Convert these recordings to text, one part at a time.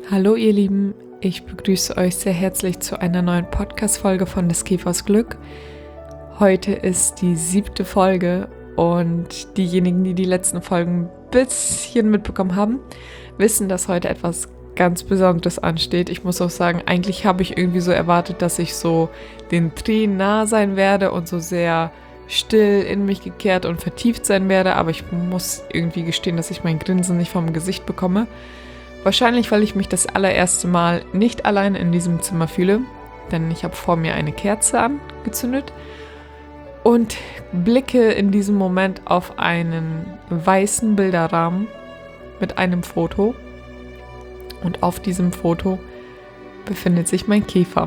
Hallo ihr Lieben, ich begrüße euch sehr herzlich zu einer neuen Podcast-Folge von des Käfers Glück. Heute ist die 7. Folge und diejenigen, die die letzten Folgen ein bisschen mitbekommen haben, wissen, dass heute etwas ganz Besonderes ansteht. Ich muss auch sagen, eigentlich habe ich irgendwie so erwartet, dass ich so den Tränen nah sein werde und so sehr still in mich gekehrt und vertieft sein werde, aber ich muss irgendwie gestehen, dass ich mein Grinsen nicht vom Gesicht bekomme. Wahrscheinlich, weil ich mich das allererste Mal nicht allein in diesem Zimmer fühle, denn ich habe vor mir eine Kerze angezündet und blicke in diesem Moment auf einen weißen Bilderrahmen mit einem Foto. Und auf diesem Foto befindet sich mein Käfer.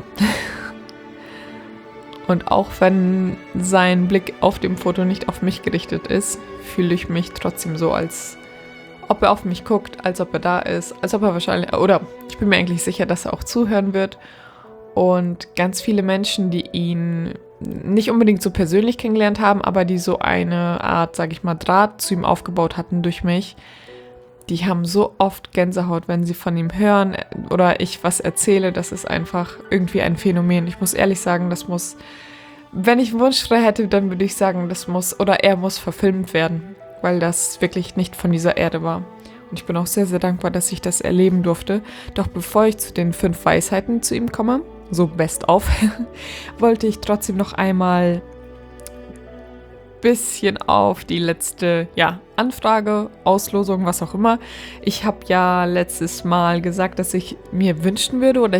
Und auch wenn sein Blick auf dem Foto nicht auf mich gerichtet ist, fühle ich mich trotzdem so, als ob er auf mich guckt, als ob er da ist, als ob er wahrscheinlich, oder ich bin mir eigentlich sicher, dass er auch zuhören wird. Und ganz viele Menschen, die ihn nicht unbedingt so persönlich kennengelernt haben, aber die so eine Art, sage ich mal, Draht zu ihm aufgebaut hatten durch mich, die haben so oft Gänsehaut, wenn sie von ihm hören oder ich was erzähle. Das ist einfach irgendwie ein Phänomen. Ich muss ehrlich sagen, das muss, wenn ich einen Wunsch frei hätte, dann würde ich sagen, das muss oder er muss verfilmt werden, weil das wirklich nicht von dieser Erde war. Und ich bin auch sehr, sehr dankbar, dass ich das erleben durfte. Doch bevor ich zu den 5 Weisheiten zu ihm komme, so best of, wollte ich trotzdem noch einmal bisschen auf die letzte Anfrage, Auslosung, was auch immer. Ich habe ja letztes Mal gesagt, dass ich mir wünschen würde oder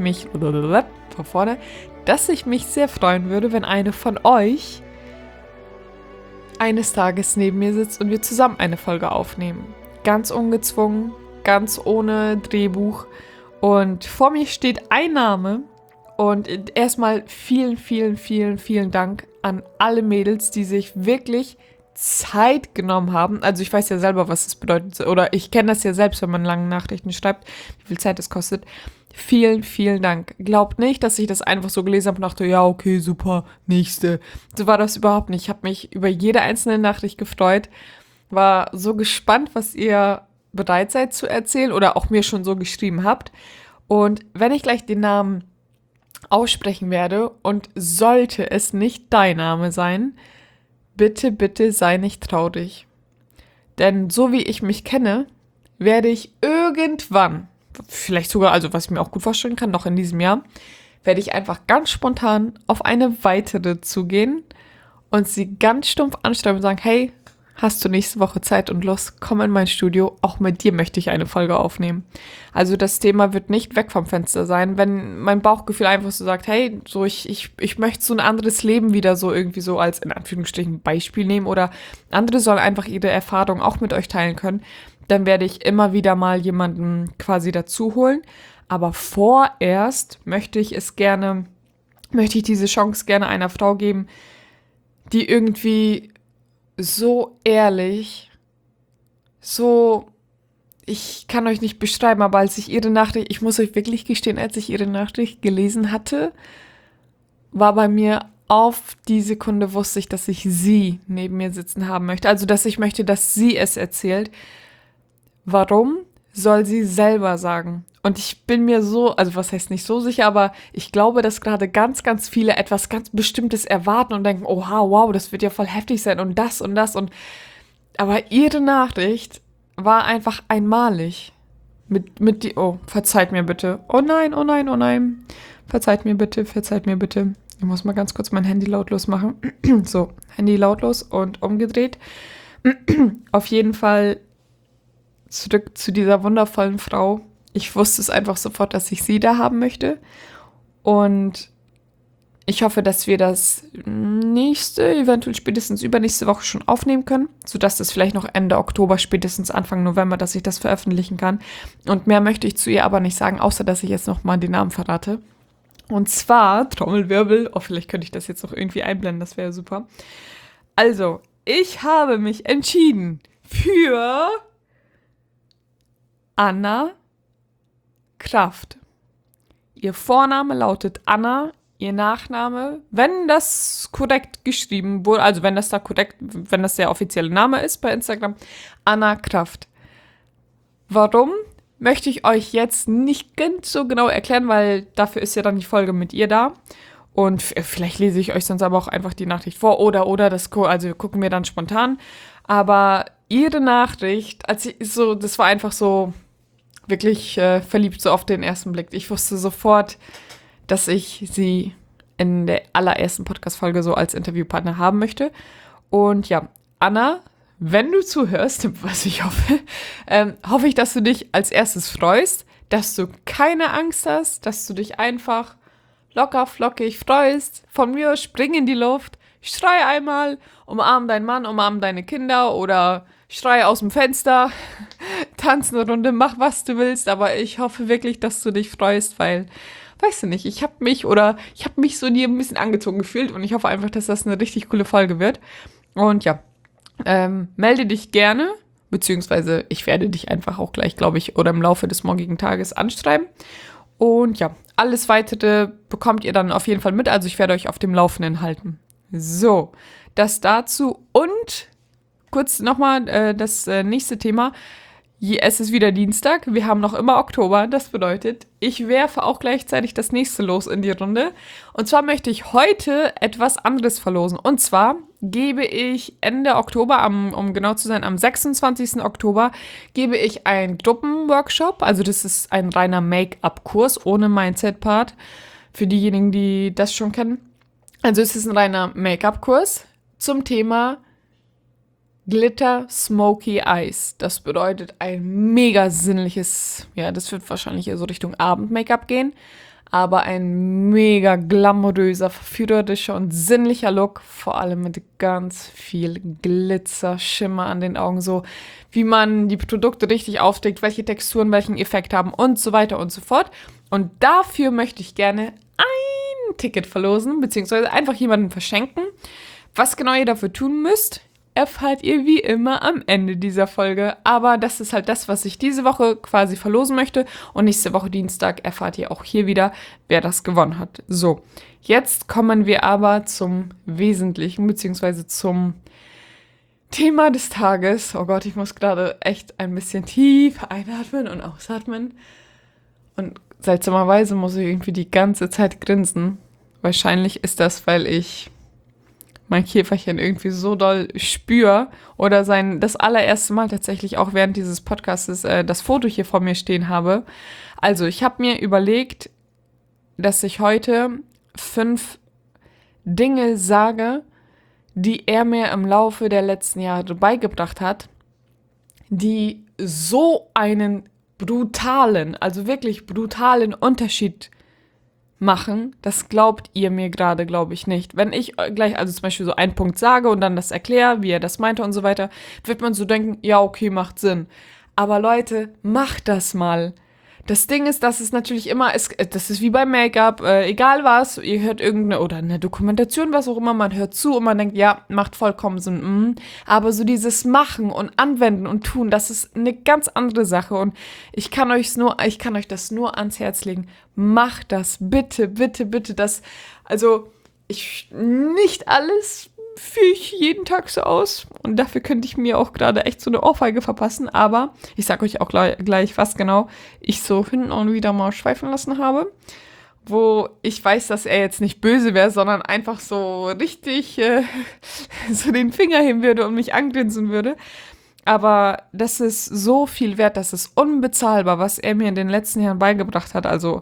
dass ich mich sehr freuen würde, wenn eine von euch eines Tages neben mir sitzt und wir zusammen eine Folge aufnehmen. Ganz ungezwungen, ganz ohne Drehbuch. Und vor mir steht ein Name. Und erstmal vielen, vielen, vielen, vielen Dank an alle Mädels, die sich wirklich Zeit genommen haben. Also ich weiß ja selber, was das bedeutet. Oder ich kenne das ja selbst, wenn man lange Nachrichten schreibt, wie viel Zeit es kostet. Vielen, vielen Dank. Glaubt nicht, dass ich das einfach so gelesen habe und dachte, ja, okay, super, nächste. So war das überhaupt nicht. Ich habe mich über jede einzelne Nachricht gefreut. War so gespannt, was ihr bereit seid zu erzählen oder auch mir schon so geschrieben habt. Und wenn ich gleich den Namen aussprechen werde und sollte es nicht dein Name sein, bitte, bitte sei nicht traurig. Denn so wie ich mich kenne, werde ich irgendwann, vielleicht sogar, also was ich mir auch gut vorstellen kann, noch in diesem Jahr, werde ich einfach ganz spontan auf eine weitere zugehen und sie ganz stumpf anschreiben und sagen, hey, hast du nächste Woche Zeit und Lust? Komm in mein Studio, auch mit dir möchte ich eine Folge aufnehmen. Also das Thema wird nicht weg vom Fenster sein, wenn mein Bauchgefühl einfach so sagt, hey, so ich möchte so ein anderes Leben wieder so irgendwie so als in Anführungsstrichen Beispiel nehmen oder andere sollen einfach ihre Erfahrungen auch mit euch teilen können, dann werde ich immer wieder mal jemanden quasi dazu holen. Aber vorerst möchte ich diese Chance gerne einer Frau geben, die irgendwie so ehrlich, ich kann euch nicht beschreiben, aber ich muss euch wirklich gestehen, als ich ihre Nachricht gelesen hatte, war bei mir auf die Sekunde wusste ich, dass ich sie neben mir sitzen haben möchte. Also, dass ich möchte, dass sie es erzählt. Warum soll sie selber sagen? Und ich bin mir so, also was heißt nicht so sicher, aber ich glaube, dass gerade ganz, ganz viele etwas ganz Bestimmtes erwarten und denken, oha, wow, das wird ja voll heftig sein und das und das und aber ihre Nachricht war einfach einmalig. Verzeiht mir bitte. Oh nein, oh nein, oh nein. Verzeiht mir bitte, verzeiht mir bitte. Ich muss mal ganz kurz mein Handy lautlos machen. So, Handy lautlos und umgedreht. Auf jeden Fall zurück zu dieser wundervollen Frau. Ich wusste es einfach sofort, dass ich sie da haben möchte. Und ich hoffe, dass wir das nächste, eventuell spätestens übernächste Woche schon aufnehmen können, sodass das vielleicht noch Ende Oktober, spätestens Anfang November, dass ich das veröffentlichen kann. Und mehr möchte ich zu ihr aber nicht sagen, außer dass ich jetzt nochmal den Namen verrate. Und zwar, Trommelwirbel, vielleicht könnte ich das jetzt noch irgendwie einblenden, das wäre super. Also, ich habe mich entschieden für Anna Kraft. Ihr Vorname lautet Anna, ihr Nachname, wenn das korrekt geschrieben wurde, also wenn das der offizielle Name ist bei Instagram, Anna Kraft. Warum? möchte ich euch jetzt nicht ganz so genau erklären, weil dafür ist ja dann die Folge mit ihr da. Und vielleicht lese ich euch sonst aber auch einfach die Nachricht vor oder also gucken wir dann spontan. Aber ihre Nachricht, das war einfach so wirklich verliebt, so auf den ersten Blick. Ich wusste sofort, dass ich sie in der allerersten Podcast-Folge so als Interviewpartner haben möchte. Und ja, Anna, wenn du zuhörst, was ich hoffe, hoffe ich, dass du dich als erstes freust, dass du keine Angst hast, dass du dich einfach locker flockig freust, von mir spring in die Luft, schrei einmal, umarm deinen Mann, umarm deine Kinder oder schrei aus dem Fenster, tanz eine Runde, mach was du willst, aber ich hoffe wirklich, dass du dich freust, weil, weißt du nicht, ich habe mich so in dir ein bisschen angezogen gefühlt und ich hoffe einfach, dass das eine richtig coole Folge wird. Und ja, melde dich gerne, beziehungsweise ich werde dich einfach auch gleich, glaube ich, oder im Laufe des morgigen Tages anschreiben. Und ja, alles Weitere bekommt ihr dann auf jeden Fall mit, also ich werde euch auf dem Laufenden halten. So, das dazu und kurz nochmal das nächste Thema. Es ist wieder Dienstag, wir haben noch immer Oktober, das bedeutet, ich werfe auch gleichzeitig das nächste Los in die Runde. Und zwar möchte ich heute etwas anderes verlosen. Und zwar gebe ich Ende Oktober, um genau zu sein, am 26. Oktober, gebe ich einen Gruppenworkshop. Also das ist ein reiner Make-up-Kurs ohne Mindset-Part, für diejenigen, die das schon kennen. Also es ist ein reiner Make-up-Kurs zum Thema Glitter Smoky Eyes. Das bedeutet ein mega sinnliches, ja, das wird wahrscheinlich eher so Richtung Abend-Make-up gehen, aber ein mega glamouröser, verführerischer und sinnlicher Look, vor allem mit ganz viel Glitzer, Schimmer an den Augen, so wie man die Produkte richtig aufträgt, welche Texturen welchen Effekt haben und so weiter und so fort. Und dafür möchte ich gerne ein Ticket verlosen, beziehungsweise einfach jemanden verschenken. Was genau ihr dafür tun müsst, erfahrt ihr wie immer am Ende dieser Folge. Aber das ist halt das, was ich diese Woche quasi verlosen möchte. Und nächste Woche Dienstag erfahrt ihr auch hier wieder, wer das gewonnen hat. So, jetzt kommen wir aber zum Wesentlichen, beziehungsweise zum Thema des Tages. Oh Gott, ich muss gerade echt ein bisschen tief einatmen und ausatmen. Und seltsamerweise muss ich irgendwie die ganze Zeit grinsen. Wahrscheinlich ist das, weil ich mein Käferchen irgendwie so doll spüre oder das allererste Mal tatsächlich auch während dieses Podcasts das Foto hier vor mir stehen habe. Also ich habe mir überlegt, dass ich heute 5 Dinge sage, die er mir im Laufe der letzten Jahre beigebracht hat, die so einen brutalen, also wirklich brutalen Unterschied machen, das glaubt ihr mir gerade, glaube ich, nicht. Wenn ich gleich, also zum Beispiel so einen Punkt sage und dann das erkläre, wie er das meinte und so weiter, wird man so denken, ja, okay, macht Sinn. Aber Leute, macht das mal. Das Ding ist, dass es natürlich immer ist, das ist wie beim Make-up, egal was, ihr hört irgendeine, oder eine Dokumentation, was auch immer, man hört zu und man denkt, ja, macht vollkommen Sinn, aber so dieses Machen und Anwenden und Tun, das ist eine ganz andere Sache und ich kann euch das nur ans Herz legen, macht das, bitte, bitte, bitte, nicht alles führe ich jeden Tag so aus und dafür könnte ich mir auch gerade echt so eine Ohrfeige verpassen, aber ich sage euch auch gleich, was genau ich so hin und wieder mal schweifen lassen habe, wo ich weiß, dass er jetzt nicht böse wäre, sondern einfach so richtig so den Finger heben würde und mich angrinsen würde. Aber das ist so viel wert, das ist unbezahlbar, was er mir in den letzten Jahren beigebracht hat, also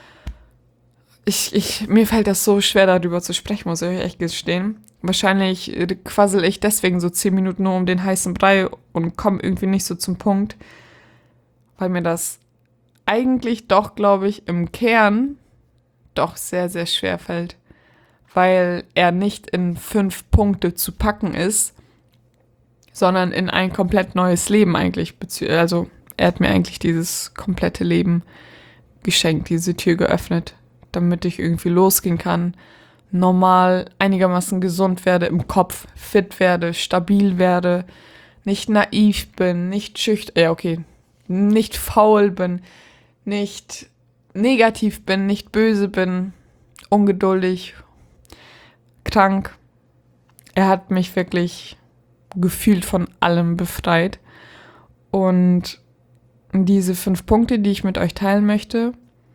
mir fällt das so schwer, darüber zu sprechen, muss ich euch echt gestehen. Wahrscheinlich quassel ich deswegen so 10 Minuten nur um den heißen Brei und komme irgendwie nicht so zum Punkt, weil mir das eigentlich doch, glaube ich, im Kern doch sehr, sehr schwer fällt, weil er nicht in 5 Punkte zu packen ist, sondern in ein komplett neues Leben eigentlich. Also er hat mir eigentlich dieses komplette Leben geschenkt, diese Tür geöffnet, damit ich irgendwie losgehen kann, normal, einigermaßen gesund werde im Kopf, fit werde, stabil werde, nicht naiv bin, nicht schüchtern, nicht faul bin, nicht negativ bin, nicht böse bin, ungeduldig, krank. Er hat mich wirklich gefühlt von allem befreit und diese 5 Punkte, die ich mit euch teilen möchte,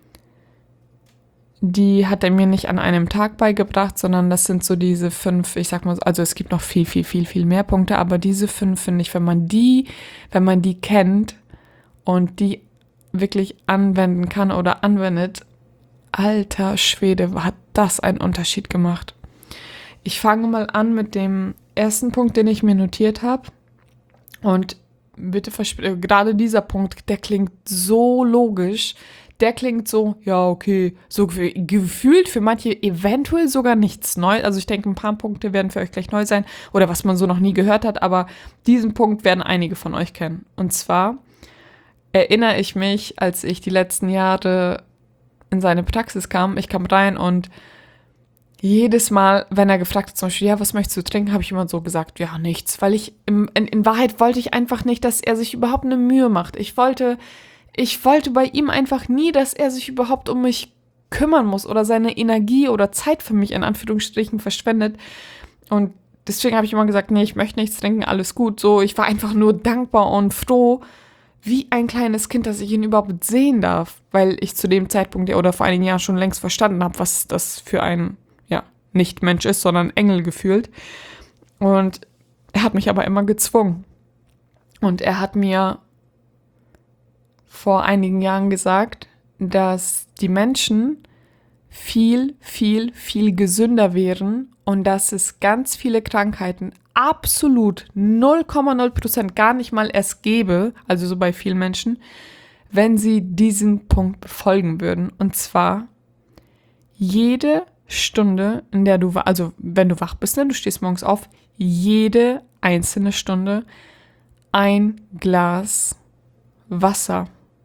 die hat er mir nicht an einem Tag beigebracht, sondern das sind so diese 5, ich sag mal, also es gibt noch viel, viel, viel, viel mehr Punkte, aber diese 5 finde ich, wenn man die kennt und die wirklich anwenden kann oder anwendet, alter Schwede, hat das einen Unterschied gemacht. Ich fange mal an mit dem ersten Punkt, den ich mir notiert habe. Und bitte gerade dieser Punkt, der klingt so logisch. Der klingt so, ja, okay, so gefühlt für manche eventuell sogar nichts Neues. Also ich denke, ein paar Punkte werden für euch gleich neu sein oder was man so noch nie gehört hat, aber diesen Punkt werden einige von euch kennen. Und zwar erinnere ich mich, als ich die letzten Jahre in seine Praxis kam, ich kam rein und jedes Mal, wenn er gefragt hat, zum Beispiel, ja, was möchtest du trinken, habe ich immer so gesagt, ja, nichts, weil in Wahrheit wollte ich einfach nicht, dass er sich überhaupt eine Mühe macht. Ich wollte bei ihm einfach nie, dass er sich überhaupt um mich kümmern muss oder seine Energie oder Zeit für mich in Anführungsstrichen verschwendet. Und deswegen habe ich immer gesagt, nee, ich möchte nichts trinken, alles gut. So, ich war einfach nur dankbar und froh, wie ein kleines Kind, dass ich ihn überhaupt sehen darf, weil ich zu dem Zeitpunkt oder vor einigen Jahren schon längst verstanden habe, was das für ein, ja, nicht Mensch ist, sondern Engel gefühlt. Und er hat mich aber immer gezwungen. Und er hat mir vor einigen Jahren gesagt, dass die Menschen viel, viel, viel gesünder wären und dass es ganz viele Krankheiten absolut 0,0% gar nicht mal erst gäbe, also so bei vielen Menschen, wenn sie diesen Punkt befolgen würden. Und zwar jede Stunde, in der du, also wenn du wach bist, ne, du stehst morgens auf, jede einzelne Stunde ein Glas Wasser.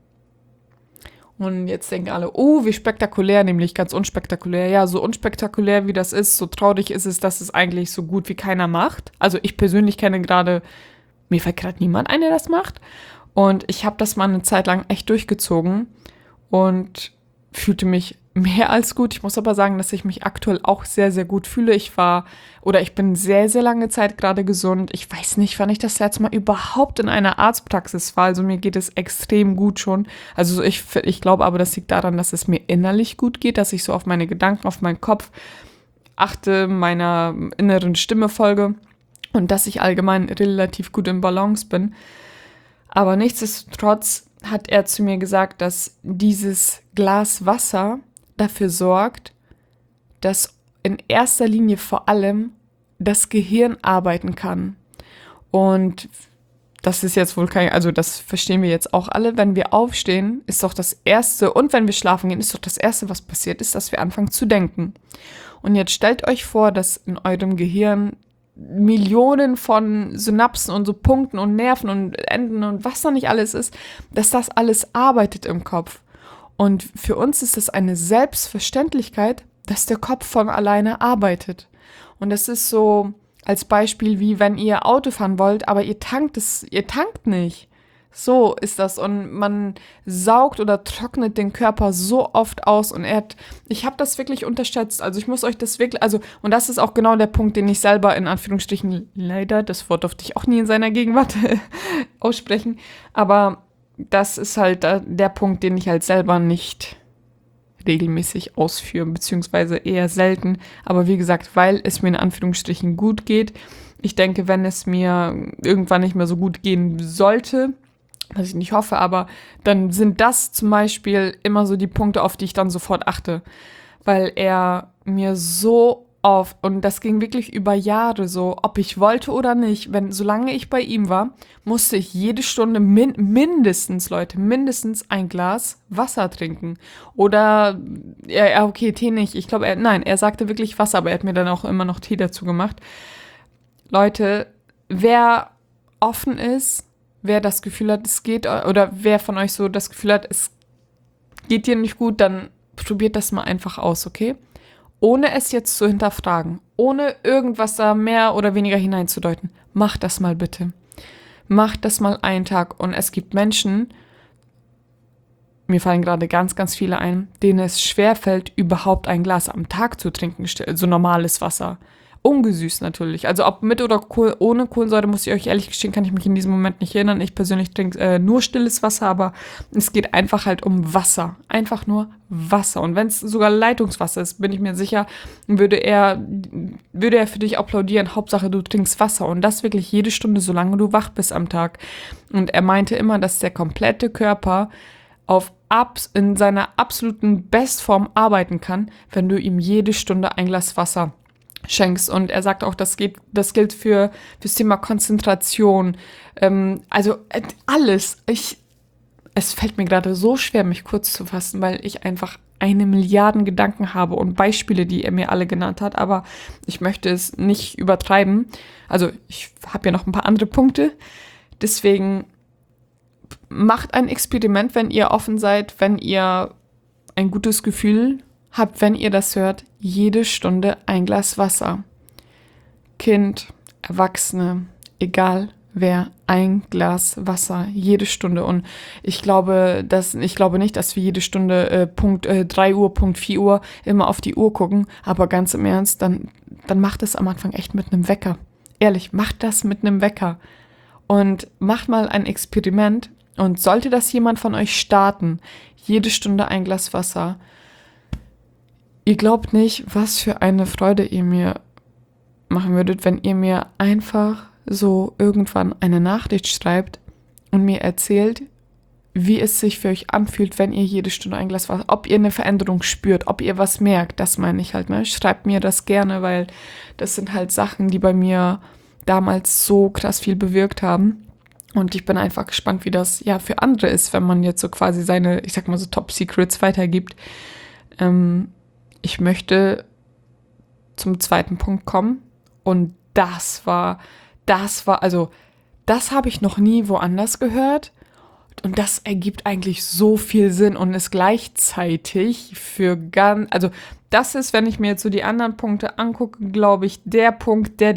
Und jetzt denken alle, oh, wie spektakulär, nämlich ganz unspektakulär. Ja, so unspektakulär wie das ist, so traurig ist es, dass es eigentlich so gut wie keiner macht. Also ich persönlich kenne gerade, mir fällt gerade niemand ein, der das macht. Und ich habe das mal eine Zeit lang echt durchgezogen und fühlte mich mehr als gut. Ich muss aber sagen, dass ich mich aktuell auch sehr, sehr gut fühle. Ich bin sehr, sehr lange Zeit gerade gesund. Ich weiß nicht, wann ich das letzte Mal überhaupt in einer Arztpraxis war. Also mir geht es extrem gut schon. Also ich glaube aber, das liegt daran, dass es mir innerlich gut geht, dass ich so auf meine Gedanken, auf meinen Kopf achte, meiner inneren Stimme folge und dass ich allgemein relativ gut im Balance bin. Aber nichtsdestotrotz hat er zu mir gesagt, dass dieses Glas Wasser dafür sorgt, dass in erster Linie vor allem das Gehirn arbeiten kann. Und das ist jetzt wohl das verstehen wir jetzt auch alle, wenn wir aufstehen, ist doch das Erste, und wenn wir schlafen gehen, ist doch das Erste, was passiert ist, dass wir anfangen zu denken. Und jetzt stellt euch vor, dass in eurem Gehirn Millionen von Synapsen und so Punkten und Nerven und Enden und was da nicht alles ist, dass das alles arbeitet im Kopf. Und für uns ist es eine Selbstverständlichkeit, dass der Kopf von alleine arbeitet. Und das ist so als Beispiel, wie wenn ihr Auto fahren wollt, aber ihr tankt nicht. So ist das. Und man saugt oder trocknet den Körper so oft aus. Und ich habe das wirklich unterschätzt. Also ich muss euch das wirklich, und das ist auch genau der Punkt, den ich selber in Anführungsstrichen leider, das Wort durfte ich auch nie in seiner Gegenwart aussprechen, aber das ist halt der Punkt, den ich halt selber nicht regelmäßig ausführe, beziehungsweise eher selten. Aber wie gesagt, weil es mir in Anführungsstrichen gut geht. Ich denke, wenn es mir irgendwann nicht mehr so gut gehen sollte, was ich nicht hoffe, aber dann sind das zum Beispiel immer so die Punkte, auf die ich dann sofort achte. Weil er mir so oft, und das ging wirklich über Jahre so, ob ich wollte oder nicht, solange ich bei ihm war, musste ich jede Stunde mindestens ein Glas Wasser trinken. Oder, ja, okay, Tee nicht. Ich glaube, er sagte wirklich Wasser, aber er hat mir dann auch immer noch Tee dazu gemacht. Leute, wer offen ist, wer das Gefühl hat, es geht, oder wer von euch so das Gefühl hat, es geht dir nicht gut, dann probiert das mal einfach aus, okay? Ohne es jetzt zu hinterfragen, ohne irgendwas da mehr oder weniger hineinzudeuten. Macht das mal bitte. Macht das mal einen Tag. Und es gibt Menschen, mir fallen gerade ganz, ganz viele ein, denen es schwerfällt, überhaupt ein Glas am Tag zu trinken, so normales Wasser. ungesüßt natürlich. Also ob mit oder ohne Kohlensäure, muss ich euch ehrlich gestehen, kann ich mich in diesem Moment nicht erinnern. Ich persönlich trinke nur stilles Wasser, aber es geht einfach halt um Wasser. Einfach nur Wasser. Und wenn es sogar Leitungswasser ist, bin ich mir sicher, würde er für dich applaudieren. Hauptsache, du trinkst Wasser. Und das wirklich jede Stunde, solange du wach bist am Tag. Und er meinte immer, dass der komplette Körper in seiner absoluten Bestform arbeiten kann, wenn du ihm jede Stunde ein Glas Wasser schenkst. Und er sagt auch, das gilt fürs Thema Konzentration. Alles. Es fällt mir gerade so schwer, mich kurz zu fassen, weil ich einfach eine Milliarden Gedanken habe und Beispiele, die er mir alle genannt hat. Aber ich möchte es nicht übertreiben. Also ich habe ja noch ein paar andere Punkte. Deswegen macht ein Experiment, wenn ihr offen seid, wenn ihr ein gutes Gefühl habt, wenn ihr das hört, jede Stunde ein Glas Wasser. Kind, Erwachsene, egal wer, ein Glas Wasser, jede Stunde. Und ich glaube nicht, dass wir jede Stunde Punkt 3 Uhr, Punkt 4 Uhr immer auf die Uhr gucken, aber ganz im Ernst, dann macht es am Anfang echt mit einem Wecker. Ehrlich, macht das mit einem Wecker. Und macht mal ein Experiment. Und sollte das jemand von euch starten, jede Stunde ein Glas Wasser, ihr glaubt nicht, was für eine Freude ihr mir machen würdet, wenn ihr mir einfach so irgendwann eine Nachricht schreibt und mir erzählt, wie es sich für euch anfühlt, wenn ihr jede Stunde ein Glas Wasser, ob ihr eine Veränderung spürt, ob ihr was merkt, das meine ich halt, ne? Schreibt mir das gerne, weil das sind halt Sachen, die bei mir damals so krass viel bewirkt haben. Und ich bin einfach gespannt, wie das ja für andere ist, wenn man jetzt so quasi seine, ich sag mal so Top Secrets weitergibt. Ich möchte zum zweiten Punkt kommen. Und das habe ich noch nie woanders gehört. Und das ergibt eigentlich so viel Sinn und ist gleichzeitig das ist, wenn ich mir jetzt so die anderen Punkte angucke, glaube ich, der Punkt, der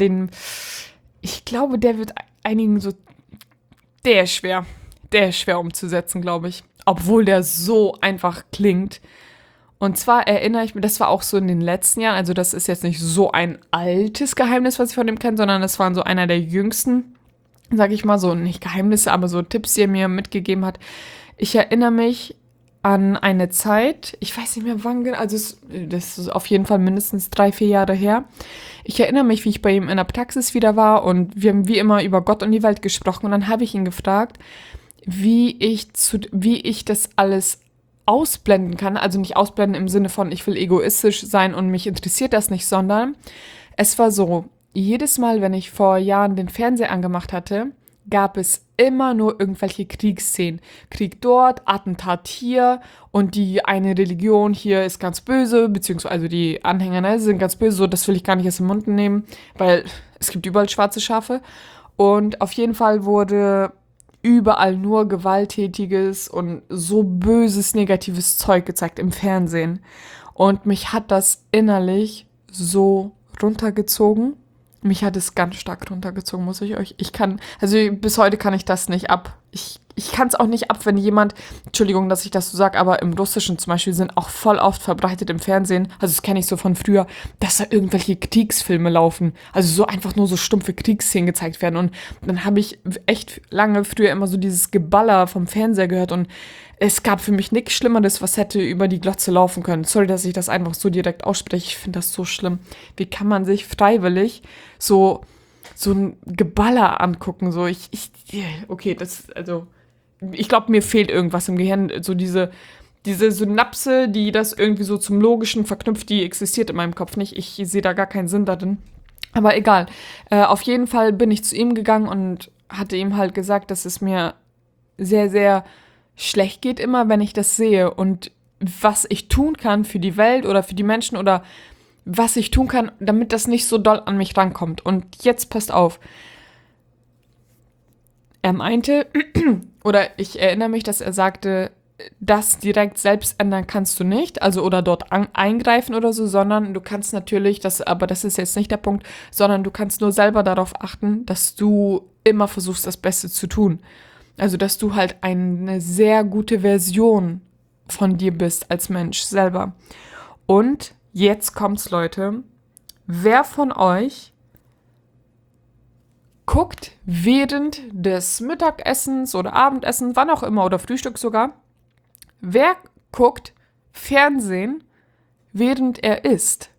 wird einigen so. Der ist schwer umzusetzen, glaube ich. Obwohl der so einfach klingt. Und zwar erinnere ich mich, das war auch so in den letzten Jahren, also das ist jetzt nicht so ein altes Geheimnis, was ich von dem kenne, sondern das war so einer der jüngsten, sage ich mal, so nicht Geheimnisse, aber so Tipps, die er mir mitgegeben hat. Ich erinnere mich an eine Zeit, ich weiß nicht mehr wann, also das ist auf jeden Fall mindestens 3-4 Jahre her. Ich erinnere mich, wie ich bei ihm in der Praxis wieder war und wir haben wie immer über Gott und die Welt gesprochen und dann habe ich ihn gefragt, wie ich das alles ausblenden kann, also nicht ausblenden im Sinne von, ich will egoistisch sein und mich interessiert das nicht, sondern es war so, jedes Mal, wenn ich vor Jahren den Fernseher angemacht hatte, gab es immer nur irgendwelche Kriegsszenen. Krieg dort, Attentat hier und die eine Religion hier ist ganz böse, beziehungsweise also die Anhänger sind ganz böse, so das will ich gar nicht aus dem Mund nehmen, weil es gibt überall schwarze Schafe. Und auf jeden Fall wurde überall nur gewalttätiges und so böses, negatives Zeug gezeigt im Fernsehen. Und mich hat das innerlich so runtergezogen. Mich hat es ganz stark runtergezogen, muss ich euch. Bis heute kann ich das nicht ab. Ich kann es auch nicht ab, wenn jemand, Entschuldigung, dass ich das so sage, aber im Russischen zum Beispiel sind auch voll oft verbreitet im Fernsehen, also das kenne ich so von früher, dass da irgendwelche Kriegsfilme laufen. Also so einfach nur so stumpfe Kriegsszenen gezeigt werden. Und dann habe ich echt lange früher immer so dieses Geballer vom Fernseher gehört und es gab für mich nichts Schlimmeres, was hätte über die Glotze laufen können. Sorry, dass ich das einfach so direkt ausspreche. Ich finde das so schlimm. Wie kann man sich freiwillig so ein Geballer angucken? So, ich glaube, mir fehlt irgendwas im Gehirn. So diese Synapse, die das irgendwie so zum Logischen verknüpft, die existiert in meinem Kopf nicht. Ich sehe da gar keinen Sinn darin. Aber egal. Auf jeden Fall bin ich zu ihm gegangen und hatte ihm halt gesagt, dass es mir sehr, sehr schlecht geht immer, wenn ich das sehe und was ich tun kann für die Welt oder für die Menschen oder was ich tun kann, damit das nicht so doll an mich rankommt. Und jetzt passt auf. Er meinte, oder ich erinnere mich, dass er sagte, das direkt selbst ändern kannst du nicht, also oder dort eingreifen oder so, sondern du kannst natürlich, aber das ist jetzt nicht der Punkt, sondern du kannst nur selber darauf achten, dass du immer versuchst, das Beste zu tun. Also, dass du halt eine sehr gute Version von dir bist als Mensch selber. Und jetzt kommt's, Leute. wer von euch guckt während des Mittagessens oder Abendessens, wann auch immer, oder Frühstück sogar, wer guckt Fernsehen, während er isst?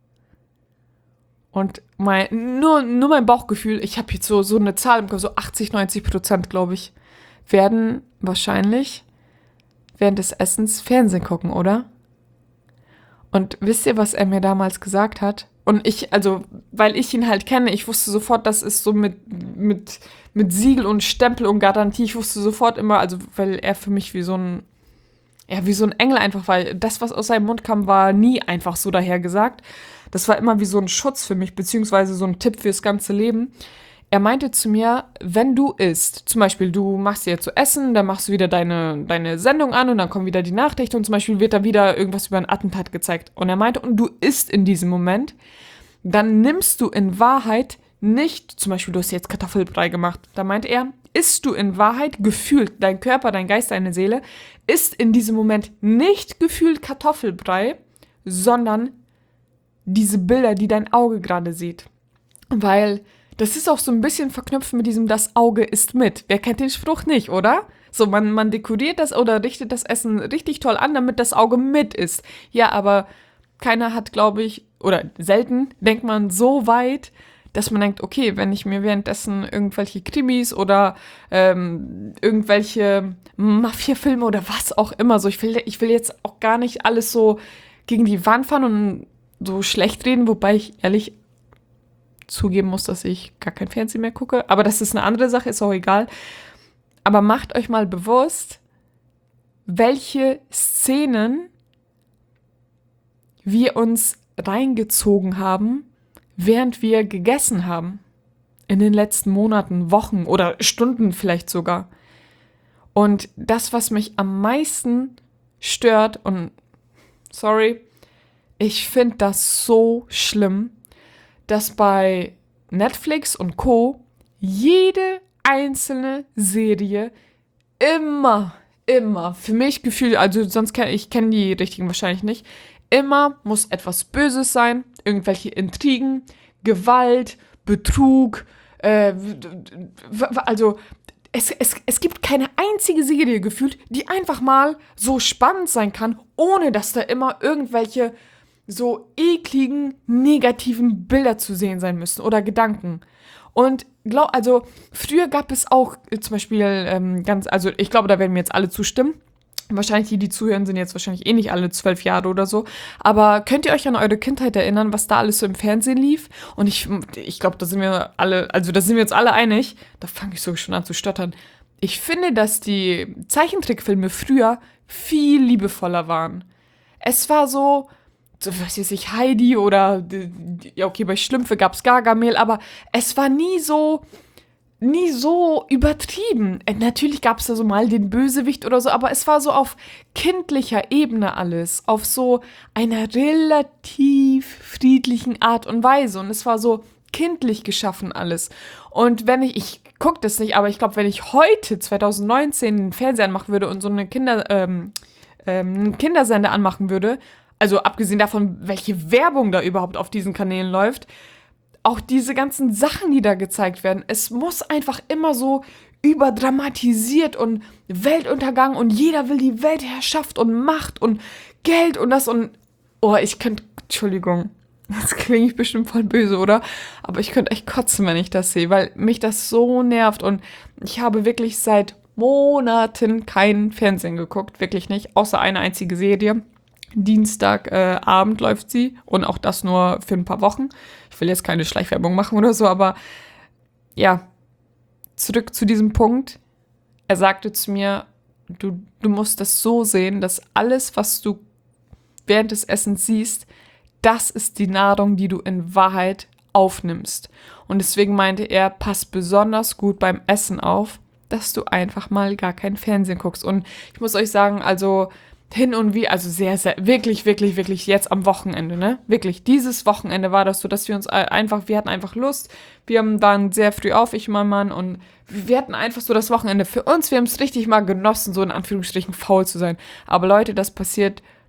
Und nur mein Bauchgefühl, ich habe jetzt so eine Zahl im Kopf, so 80-90%, glaube ich, werden wahrscheinlich während des Essens Fernsehen gucken, oder? Und wisst ihr, was er mir damals gesagt hat? Und weil ich ihn halt kenne, ich wusste sofort, das ist so mit Siegel und Stempel und Garantie, ich wusste sofort immer, also weil er für mich wie so ein Engel einfach war. Das, was aus seinem Mund kam, war nie einfach so dahergesagt. Das war immer wie so ein Schutz für mich, beziehungsweise so ein Tipp fürs ganze Leben. Er meinte zu mir, wenn du isst, zum Beispiel du machst dir zu essen, dann machst du wieder deine Sendung an und dann kommen wieder die Nachrichten und zum Beispiel wird da wieder irgendwas über ein Attentat gezeigt. Und er meinte, und du isst in diesem Moment, dann nimmst du in Wahrheit nicht, zum Beispiel du hast jetzt Kartoffelbrei gemacht, da meinte er, isst du in Wahrheit gefühlt, dein Körper, dein Geist, deine Seele, isst in diesem Moment nicht gefühlt Kartoffelbrei, sondern diese Bilder, die dein Auge gerade sieht. Weil das ist auch so ein bisschen verknüpft mit diesem das Auge isst mit. Wer kennt den Spruch nicht, oder? So, man dekoriert das oder richtet das Essen richtig toll an, damit das Auge mit isst. Ja, aber keiner hat, glaube ich, oder selten denkt man so weit, dass man denkt, okay, wenn ich mir währenddessen irgendwelche Krimis oder irgendwelche Mafia-Filme oder was auch immer, so ich will jetzt auch gar nicht alles so gegen die Wand fahren und so schlecht reden, wobei ich ehrlich zugeben muss, dass ich gar kein Fernsehen mehr gucke. Aber das ist eine andere Sache, ist auch egal. Aber macht euch mal bewusst, welche Szenen wir uns reingezogen haben, während wir gegessen haben. In den letzten Monaten, Wochen oder Stunden vielleicht sogar. Und das, was mich am meisten stört, und sorry, ich finde das so schlimm, dass bei Netflix und Co. jede einzelne Serie immer, für mich gefühlt, also sonst ich kenne die richtigen wahrscheinlich nicht, immer muss etwas Böses sein, irgendwelche Intrigen, Gewalt, Betrug, also es gibt keine einzige Serie gefühlt, die einfach mal so spannend sein kann, ohne dass da immer irgendwelche so ekligen, negativen Bilder zu sehen sein müssen oder Gedanken. Und also früher gab es auch zum Beispiel also ich glaube, da werden mir jetzt alle zustimmen. Wahrscheinlich die zuhören, sind jetzt wahrscheinlich eh nicht alle 12 Jahre oder so. Aber könnt ihr euch an eure Kindheit erinnern, was da alles so im Fernsehen lief? Und ich glaube, da sind wir uns alle einig. Da fange ich so schon an zu stottern. Ich finde, dass die Zeichentrickfilme früher viel liebevoller waren. Es war so was weiß ich, Heidi oder, ja okay, bei Schlümpfe gab es Gargamel, aber es war nie so übertrieben. Natürlich gab es da so mal den Bösewicht oder so, aber es war so auf kindlicher Ebene alles, auf so einer relativ friedlichen Art und Weise und es war so kindlich geschaffen alles. Und wenn ich gucke das nicht, aber ich glaube, wenn ich heute, 2019, einen Fernseher anmachen würde und so einen Kindersender anmachen würde, also abgesehen davon, welche Werbung da überhaupt auf diesen Kanälen läuft, auch diese ganzen Sachen, die da gezeigt werden, es muss einfach immer so überdramatisiert und Weltuntergang und jeder will die Weltherrschaft und Macht und Geld und das und Entschuldigung, jetzt klinge ich bestimmt voll böse, oder? Aber ich könnte echt kotzen, wenn ich das sehe, weil mich das so nervt und ich habe wirklich seit Monaten kein Fernsehen geguckt, wirklich nicht, außer eine einzige Serie. Dienstagabend läuft sie und auch das nur für ein paar Wochen. Ich will jetzt keine Schleichwerbung machen oder so, aber ja, zurück zu diesem Punkt. Er sagte zu mir, du musst das so sehen, dass alles, was du während des Essens siehst, das ist die Nahrung, die du in Wahrheit aufnimmst. Und deswegen meinte er, pass besonders gut beim Essen auf, dass du einfach mal gar kein Fernsehen guckst. Und ich muss euch sagen, also hin und wie, also sehr, sehr, wirklich, wirklich, wirklich jetzt am Wochenende, ne? Wirklich, dieses Wochenende war das so, dass wir hatten einfach Lust. Wir waren sehr früh auf, ich und mein Mann, und wir hatten einfach so das Wochenende für uns. Wir haben es richtig mal genossen, so in Anführungsstrichen faul zu sein. Aber Leute, das passiert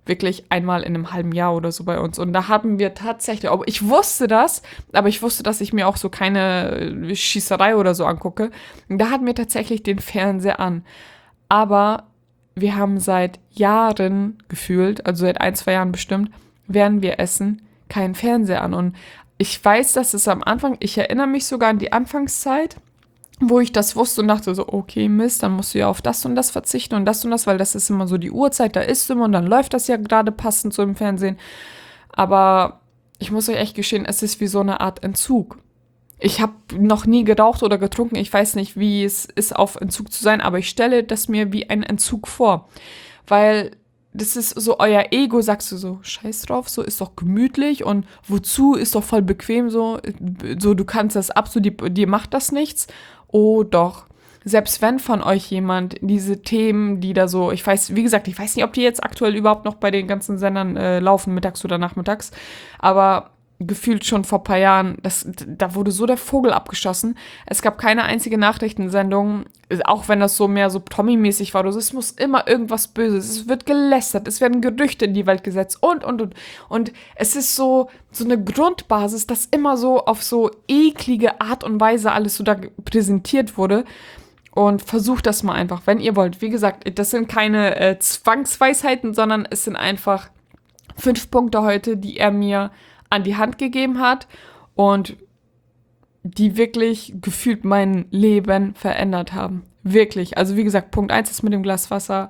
Wirklich einmal in einem halben Jahr oder so bei uns. Und da haben wir tatsächlich, ich wusste das, aber ich wusste, dass ich mir auch so keine Schießerei oder so angucke. Und da hatten wir tatsächlich den Fernseher an. Aber wir haben seit Jahren gefühlt, also seit 1, 2 Jahren bestimmt, während wir essen, keinen Fernseher an. Und ich weiß, dass es am Anfang, ich erinnere mich sogar an die Anfangszeit, wo ich das wusste und dachte so, okay, Mist, dann musst du ja auf das und das verzichten und das, weil das ist immer so die Uhrzeit, da ist immer und dann läuft das ja gerade passend so im Fernsehen. Aber ich muss euch echt gestehen, es ist wie so eine Art Entzug. Ich habe noch nie geraucht oder getrunken, ich weiß nicht, wie es ist, auf Entzug zu sein, aber ich stelle das mir wie ein Entzug vor. Weil das ist so, euer Ego sagst du so, scheiß drauf, so ist doch gemütlich und wozu, ist doch voll bequem, so du kannst das ab, so dir macht das nichts. Oh doch. Selbst wenn von euch jemand diese Themen, die da so, ich weiß, wie gesagt, ich weiß nicht, ob die jetzt aktuell überhaupt noch bei den ganzen Sendern laufen, mittags oder nachmittags, aber gefühlt schon vor ein paar Jahren, da wurde so der Vogel abgeschossen. Es gab keine einzige Nachrichtensendung, auch wenn das so mehr so Promi-mäßig war oder so. Es muss immer irgendwas Böses. Es wird gelästert, es werden Gerüchte in die Welt gesetzt und. Und es ist so eine Grundbasis, dass immer so auf so eklige Art und Weise alles so da präsentiert wurde. Und versucht das mal einfach, wenn ihr wollt. Wie gesagt, das sind keine Zwangsweisheiten, sondern es sind einfach 5 Punkte heute, die er mir an die Hand gegeben hat und die wirklich gefühlt mein Leben verändert haben. Wirklich. Also wie gesagt, Punkt 1 ist mit dem Glas Wasser.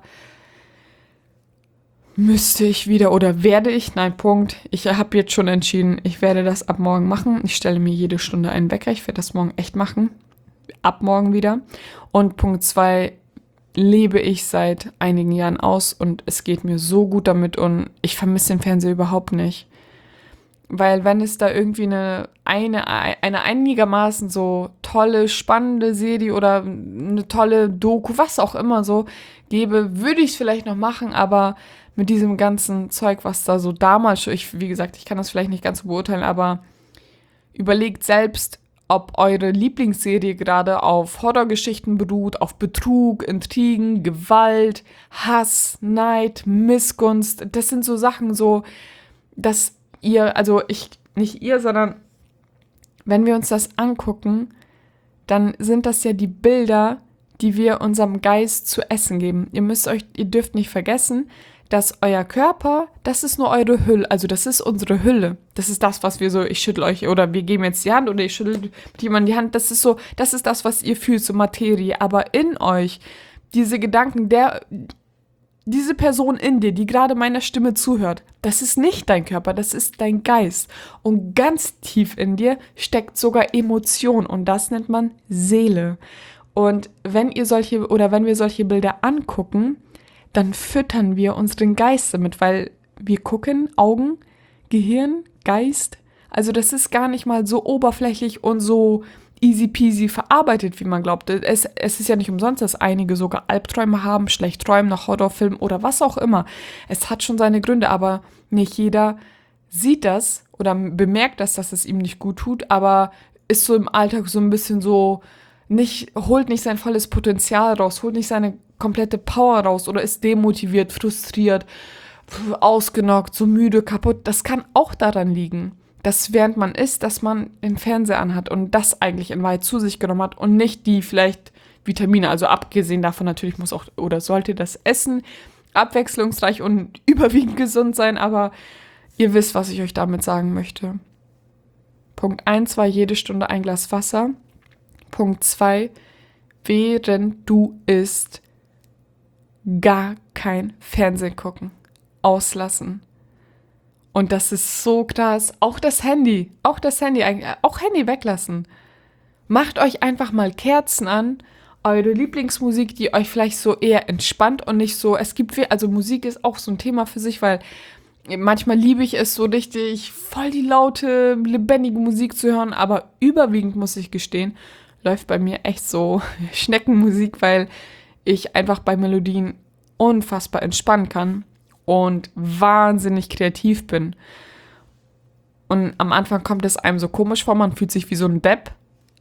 Müsste ich wieder oder werde ich? Nein, Punkt. Ich habe jetzt schon entschieden, ich werde das ab morgen machen. Ich stelle mir jede Stunde einen Wecker. Ich werde das morgen echt machen. Ab morgen wieder. Und Punkt 2 lebe ich seit einigen Jahren aus und es geht mir so gut damit und ich vermisse den Fernseher überhaupt nicht. Weil wenn es da irgendwie eine einigermaßen so tolle, spannende Serie oder eine tolle Doku, was auch immer so gäbe, würde ich es vielleicht noch machen, aber mit diesem ganzen Zeug, was da so damals schon, wie gesagt, ich kann das vielleicht nicht ganz so beurteilen, aber überlegt selbst, ob eure Lieblingsserie gerade auf Horrorgeschichten beruht, auf Betrug, Intrigen, Gewalt, Hass, Neid, Missgunst. Das sind so Sachen so, dass nicht ihr, sondern wenn wir uns das angucken, dann sind das ja die Bilder, die wir unserem Geist zu essen geben. Ihr dürft nicht vergessen, dass euer Körper, das ist nur eure Hülle, also das ist unsere Hülle. Das ist das, was wir so, ich schüttle euch oder wir geben jetzt die Hand oder ich schüttle jemand die Hand. Das ist das, was ihr fühlt, so Materie. Aber in euch, diese Gedanken, diese Person in dir, die gerade meiner Stimme zuhört, das ist nicht dein Körper, das ist dein Geist. Und ganz tief in dir steckt sogar Emotion und das nennt man Seele. Und wenn wir solche Bilder angucken, dann füttern wir unseren Geist damit, weil wir gucken, Augen, Gehirn, Geist. Also das ist gar nicht mal so oberflächlich und so easy peasy verarbeitet, wie man glaubt. Es ist ja nicht umsonst, dass einige sogar Albträume haben, schlecht träumen nach Horrorfilmen oder was auch immer. Es hat schon seine Gründe, aber nicht jeder sieht das oder bemerkt das, dass es ihm nicht gut tut, aber ist so im Alltag so ein bisschen so, holt nicht sein volles Potenzial raus, holt nicht seine komplette Power raus oder ist demotiviert, frustriert, ausgenockt, so müde, kaputt. Das kann auch daran liegen, dass während man isst, dass man den Fernseher anhat und das eigentlich in Wahrheit zu sich genommen hat und nicht die vielleicht Vitamine. Also abgesehen davon natürlich muss auch oder sollte das Essen abwechslungsreich und überwiegend gesund sein, aber ihr wisst, was ich euch damit sagen möchte. Punkt 1 war jede Stunde ein Glas Wasser. Punkt 2, während du isst, gar kein Fernsehen gucken. Auslassen. Und das ist so krass. Auch das Handy auch Handy weglassen. Macht euch einfach mal Kerzen an, eure Lieblingsmusik, die euch vielleicht so eher entspannt und nicht so, also Musik ist auch so ein Thema für sich, weil manchmal liebe ich es so richtig, voll die laute, lebendige Musik zu hören, aber überwiegend, muss ich gestehen, läuft bei mir echt so Schneckenmusik, weil ich einfach bei Melodien unfassbar entspannen kann und wahnsinnig kreativ bin. Und am Anfang kommt es einem so komisch vor, man fühlt sich wie so ein Depp,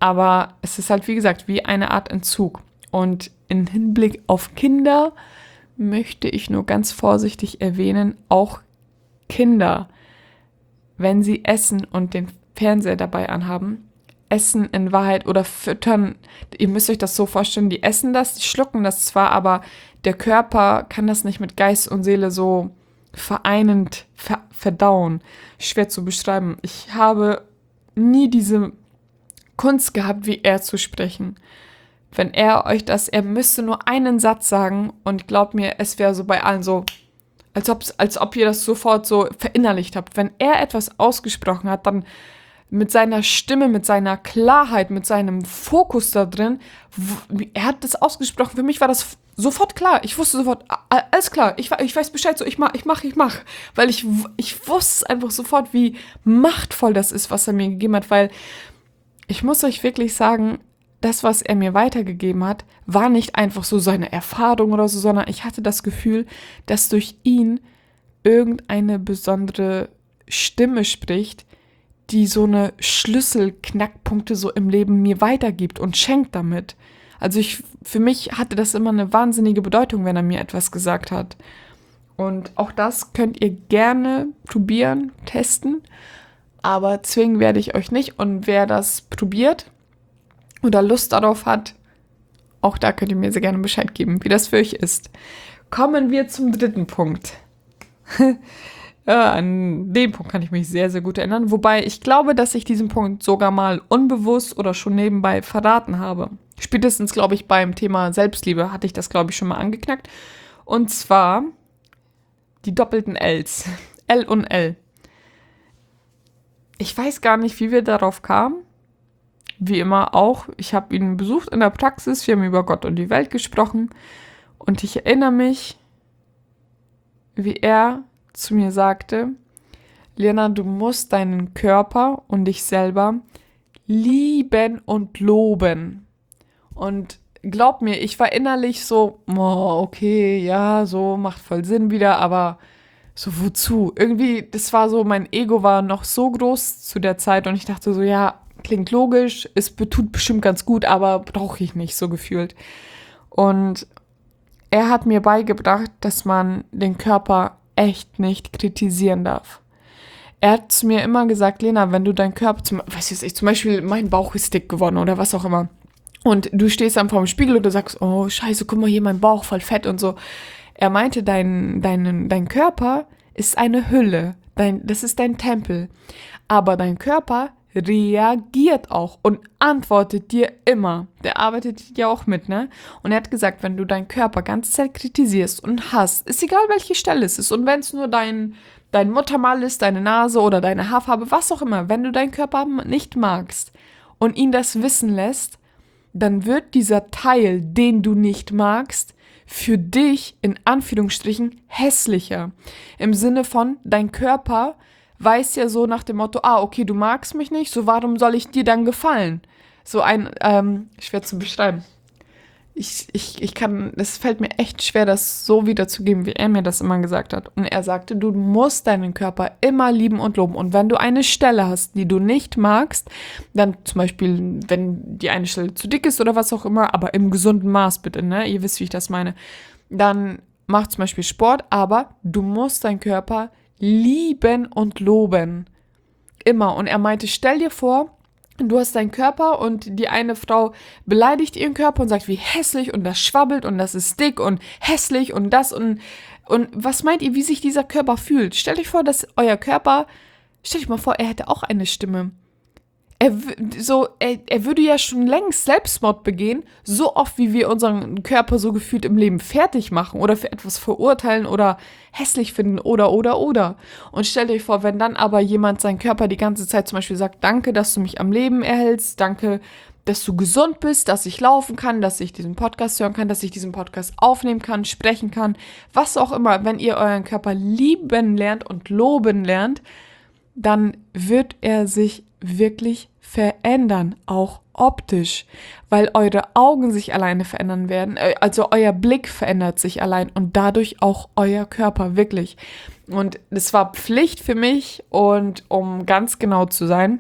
aber es ist halt, wie gesagt, wie eine Art Entzug. Und im Hinblick auf Kinder möchte ich nur ganz vorsichtig erwähnen, auch Kinder, wenn sie essen und den Fernseher dabei anhaben, essen in Wahrheit oder füttern, ihr müsst euch das so vorstellen, die essen das, die schlucken das zwar, aber der Körper kann das nicht mit Geist und Seele so vereinend verdauen. Schwer zu beschreiben. Ich habe nie diese Kunst gehabt, wie er zu sprechen. Wenn er müsste nur einen Satz sagen und glaubt mir, es wäre so bei allen so, als ob ihr das sofort so verinnerlicht habt. Wenn er etwas ausgesprochen hat, dann mit seiner Stimme, mit seiner Klarheit, mit seinem Fokus da drin, er hat das ausgesprochen. Für mich war das sofort klar. Ich wusste sofort, alles klar, ich weiß Bescheid, so ich mach. Weil ich wusste einfach sofort, wie machtvoll das ist, was er mir gegeben hat, weil ich muss euch wirklich sagen, das, was er mir weitergegeben hat, war nicht einfach so seine Erfahrung oder so, sondern ich hatte das Gefühl, dass durch ihn irgendeine besondere Stimme spricht, die so eine Schlüsselknackpunkte so im Leben mir weitergibt und schenkt damit. Also für mich hatte das immer eine wahnsinnige Bedeutung, wenn er mir etwas gesagt hat. Und auch das könnt ihr gerne probieren, testen, aber zwingen werde ich euch nicht. Und wer das probiert oder Lust darauf hat, auch da könnt ihr mir sehr gerne Bescheid geben, wie das für euch ist. Kommen wir zum dritten Punkt. An den Punkt kann ich mich sehr, sehr gut erinnern. Wobei ich glaube, dass ich diesen Punkt sogar mal unbewusst oder schon nebenbei verraten habe. Spätestens, glaube ich, beim Thema Selbstliebe hatte ich das, glaube ich, schon mal angeknackt. Und zwar die doppelten Ls. L und L. Ich weiß gar nicht, wie wir darauf kamen. Wie immer auch. Ich habe ihn besucht in der Praxis. Wir haben über Gott und die Welt gesprochen. Und ich erinnere mich, wie er zu mir sagte, Lena, du musst deinen Körper und dich selber lieben und loben. Und glaub mir, ich war innerlich so, okay, ja, so macht voll Sinn wieder, aber so wozu? Irgendwie, das war so, mein Ego war noch so groß zu der Zeit und ich dachte so, ja, klingt logisch, es tut bestimmt ganz gut, aber brauche ich nicht, so gefühlt. Und er hat mir beigebracht, dass man den Körper echt nicht kritisieren darf. Er hat zu mir immer gesagt, Lena, wenn du deinen Körper, zum Beispiel mein Bauch ist dick geworden oder was auch immer, und du stehst dann vor dem Spiegel und du sagst, oh scheiße, guck mal hier, mein Bauch voll fett und so. Er meinte, dein Körper ist eine Hülle, das ist dein Tempel, aber dein Körper reagiert auch und antwortet dir immer. Der arbeitet ja auch mit, ne? Und er hat gesagt, wenn du deinen Körper ganz Zeit kritisierst und hasst, ist egal, welche Stelle es ist. Und wenn es nur dein Muttermal ist, deine Nase oder deine Haarfarbe, was auch immer, wenn du deinen Körper nicht magst und ihn das wissen lässt, dann wird dieser Teil, den du nicht magst, für dich in Anführungsstrichen hässlicher. Im Sinne von, dein Körper weiß ja so nach dem Motto, okay, du magst mich nicht, so warum soll ich dir dann gefallen? So schwer zu beschreiben. Es fällt mir echt schwer, das so wiederzugeben, wie er mir das immer gesagt hat. Und er sagte, du musst deinen Körper immer lieben und loben. Und wenn du eine Stelle hast, die du nicht magst, dann zum Beispiel, wenn die eine Stelle zu dick ist oder was auch immer, aber im gesunden Maß bitte, ne? Ihr wisst, wie ich das meine. Dann mach zum Beispiel Sport, aber du musst deinen Körper lieben und loben. Immer. Und er meinte, stell dir vor, du hast deinen Körper und die eine Frau beleidigt ihren Körper und sagt, wie hässlich und das schwabbelt und das ist dick und hässlich und das und was meint ihr, wie sich dieser Körper fühlt? Stellt euch vor, dass euer Körper, stellt euch mal vor, er hätte auch eine Stimme. Er würde ja schon längst Selbstmord begehen, so oft wie wir unseren Körper so gefühlt im Leben fertig machen oder für etwas verurteilen oder hässlich finden oder. Und stellt euch vor, wenn dann aber jemand seinen Körper die ganze Zeit zum Beispiel sagt, danke, dass du mich am Leben erhältst, danke, dass du gesund bist, dass ich laufen kann, dass ich diesen Podcast hören kann, dass ich diesen Podcast aufnehmen kann, sprechen kann, was auch immer, wenn ihr euren Körper lieben lernt und loben lernt, dann wird er sich wirklich verändern, auch optisch, weil eure Augen sich alleine verändern werden, also euer Blick verändert sich allein und dadurch auch euer Körper, wirklich. Und es war Pflicht für mich und um ganz genau zu sein,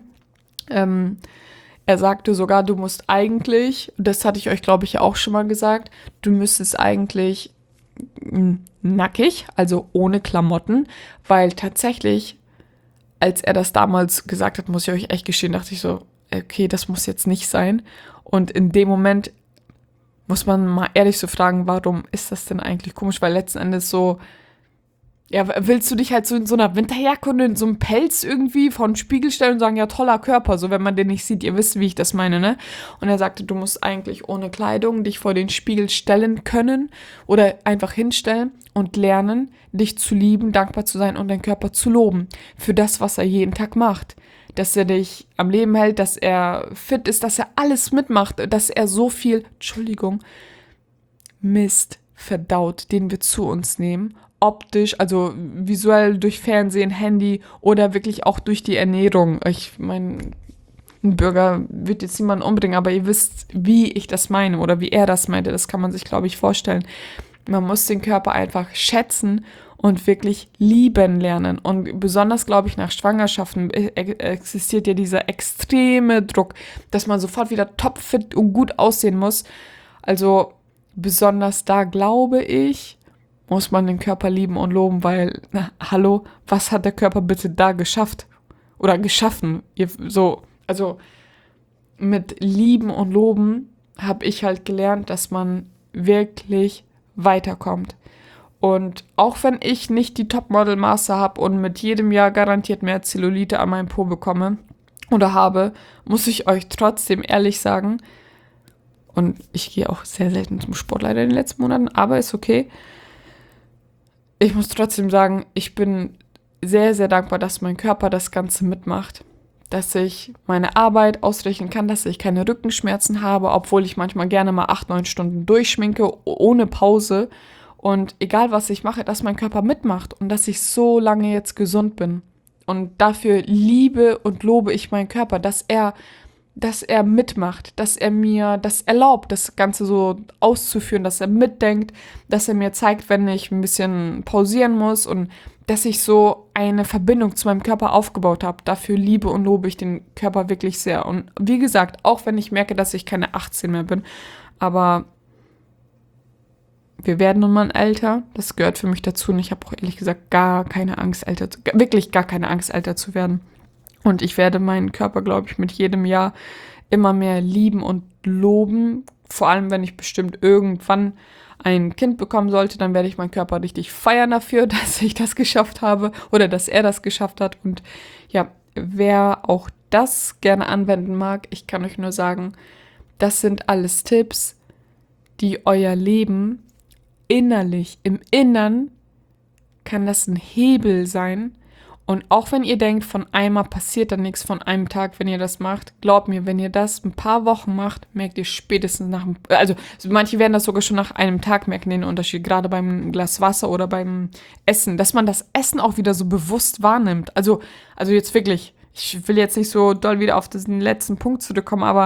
er sagte sogar, du musst eigentlich, das hatte ich euch, glaube ich, auch schon mal gesagt, du müsstest eigentlich nackig, also ohne Klamotten, weil tatsächlich, als er das damals gesagt hat, muss ich euch echt gestehen, dachte ich so, okay, das muss jetzt nicht sein. Und in dem Moment muss man mal ehrlich so fragen, warum ist das denn eigentlich komisch? Weil letzten Endes so, ja, willst du dich halt so in so einer Winterjacke und in so einem Pelz irgendwie vor den Spiegel stellen und sagen, ja, toller Körper, so wenn man den nicht sieht, ihr wisst, wie ich das meine, ne? Und er sagte, du musst eigentlich ohne Kleidung dich vor den Spiegel stellen können oder einfach hinstellen und lernen, dich zu lieben, dankbar zu sein und deinen Körper zu loben für das, was er jeden Tag macht. Dass er dich am Leben hält, dass er fit ist, dass er alles mitmacht, dass er so viel, Mist verdaut, den wir zu uns nehmen. Optisch, also visuell durch Fernsehen, Handy oder wirklich auch durch die Ernährung. Ich meine, ein Burger wird jetzt niemand umbringen, aber ihr wisst, wie ich das meine oder wie er das meinte. Das kann man sich, glaube ich, vorstellen. Man muss den Körper einfach schätzen und wirklich lieben lernen. Und besonders, glaube ich, nach Schwangerschaften existiert ja dieser extreme Druck, dass man sofort wieder topfit und gut aussehen muss. Also besonders da, glaube ich, muss man den Körper lieben und loben, weil, hallo, was hat der Körper bitte da geschafft? Oder geschaffen? Also mit Lieben und Loben habe ich halt gelernt, dass man wirklich weiterkommt. Und auch wenn ich nicht die Topmodel-Maße habe und mit jedem Jahr garantiert mehr Zellulite an meinem Po bekomme oder habe, muss ich euch trotzdem ehrlich sagen, und ich gehe auch sehr selten zum Sport leider in den letzten Monaten, aber ist okay. Ich muss trotzdem sagen, ich bin sehr, sehr dankbar, dass mein Körper das Ganze mitmacht. Dass ich meine Arbeit ausrichten kann, dass ich keine Rückenschmerzen habe, obwohl ich manchmal gerne mal 8-9 Stunden durchschminke, ohne Pause. Und egal, was ich mache, dass mein Körper mitmacht und dass ich so lange jetzt gesund bin. Und dafür liebe und lobe ich meinen Körper, dass er mitmacht, dass er mir das erlaubt, das Ganze so auszuführen, dass er mitdenkt, dass er mir zeigt, wenn ich ein bisschen pausieren muss und dass ich so eine Verbindung zu meinem Körper aufgebaut habe. Dafür liebe und lobe ich den Körper wirklich sehr. Und wie gesagt, auch wenn ich merke, dass ich keine 18 mehr bin, aber wir werden nun mal älter, das gehört für mich dazu und ich habe auch ehrlich gesagt gar keine Angst, wirklich gar keine Angst, älter zu werden. Und ich werde meinen Körper, glaube ich, mit jedem Jahr immer mehr lieben und loben. Vor allem, wenn ich bestimmt irgendwann ein Kind bekommen sollte, dann werde ich meinen Körper richtig feiern dafür, dass ich das geschafft habe oder dass er das geschafft hat. Und ja, wer auch das gerne anwenden mag, ich kann euch nur sagen, das sind alles Tipps, die euer Leben innerlich, im Innern, kann das ein Hebel sein. Und auch wenn ihr denkt, von einmal passiert da nichts, von einem Tag, wenn ihr das macht, glaubt mir, wenn ihr das ein paar Wochen macht, merkt ihr spätestens also manche werden das sogar schon nach einem Tag merken, den Unterschied, gerade beim Glas Wasser oder beim Essen, dass man das Essen auch wieder so bewusst wahrnimmt. Also jetzt wirklich, ich will jetzt nicht so doll wieder auf diesen letzten Punkt zurückkommen, aber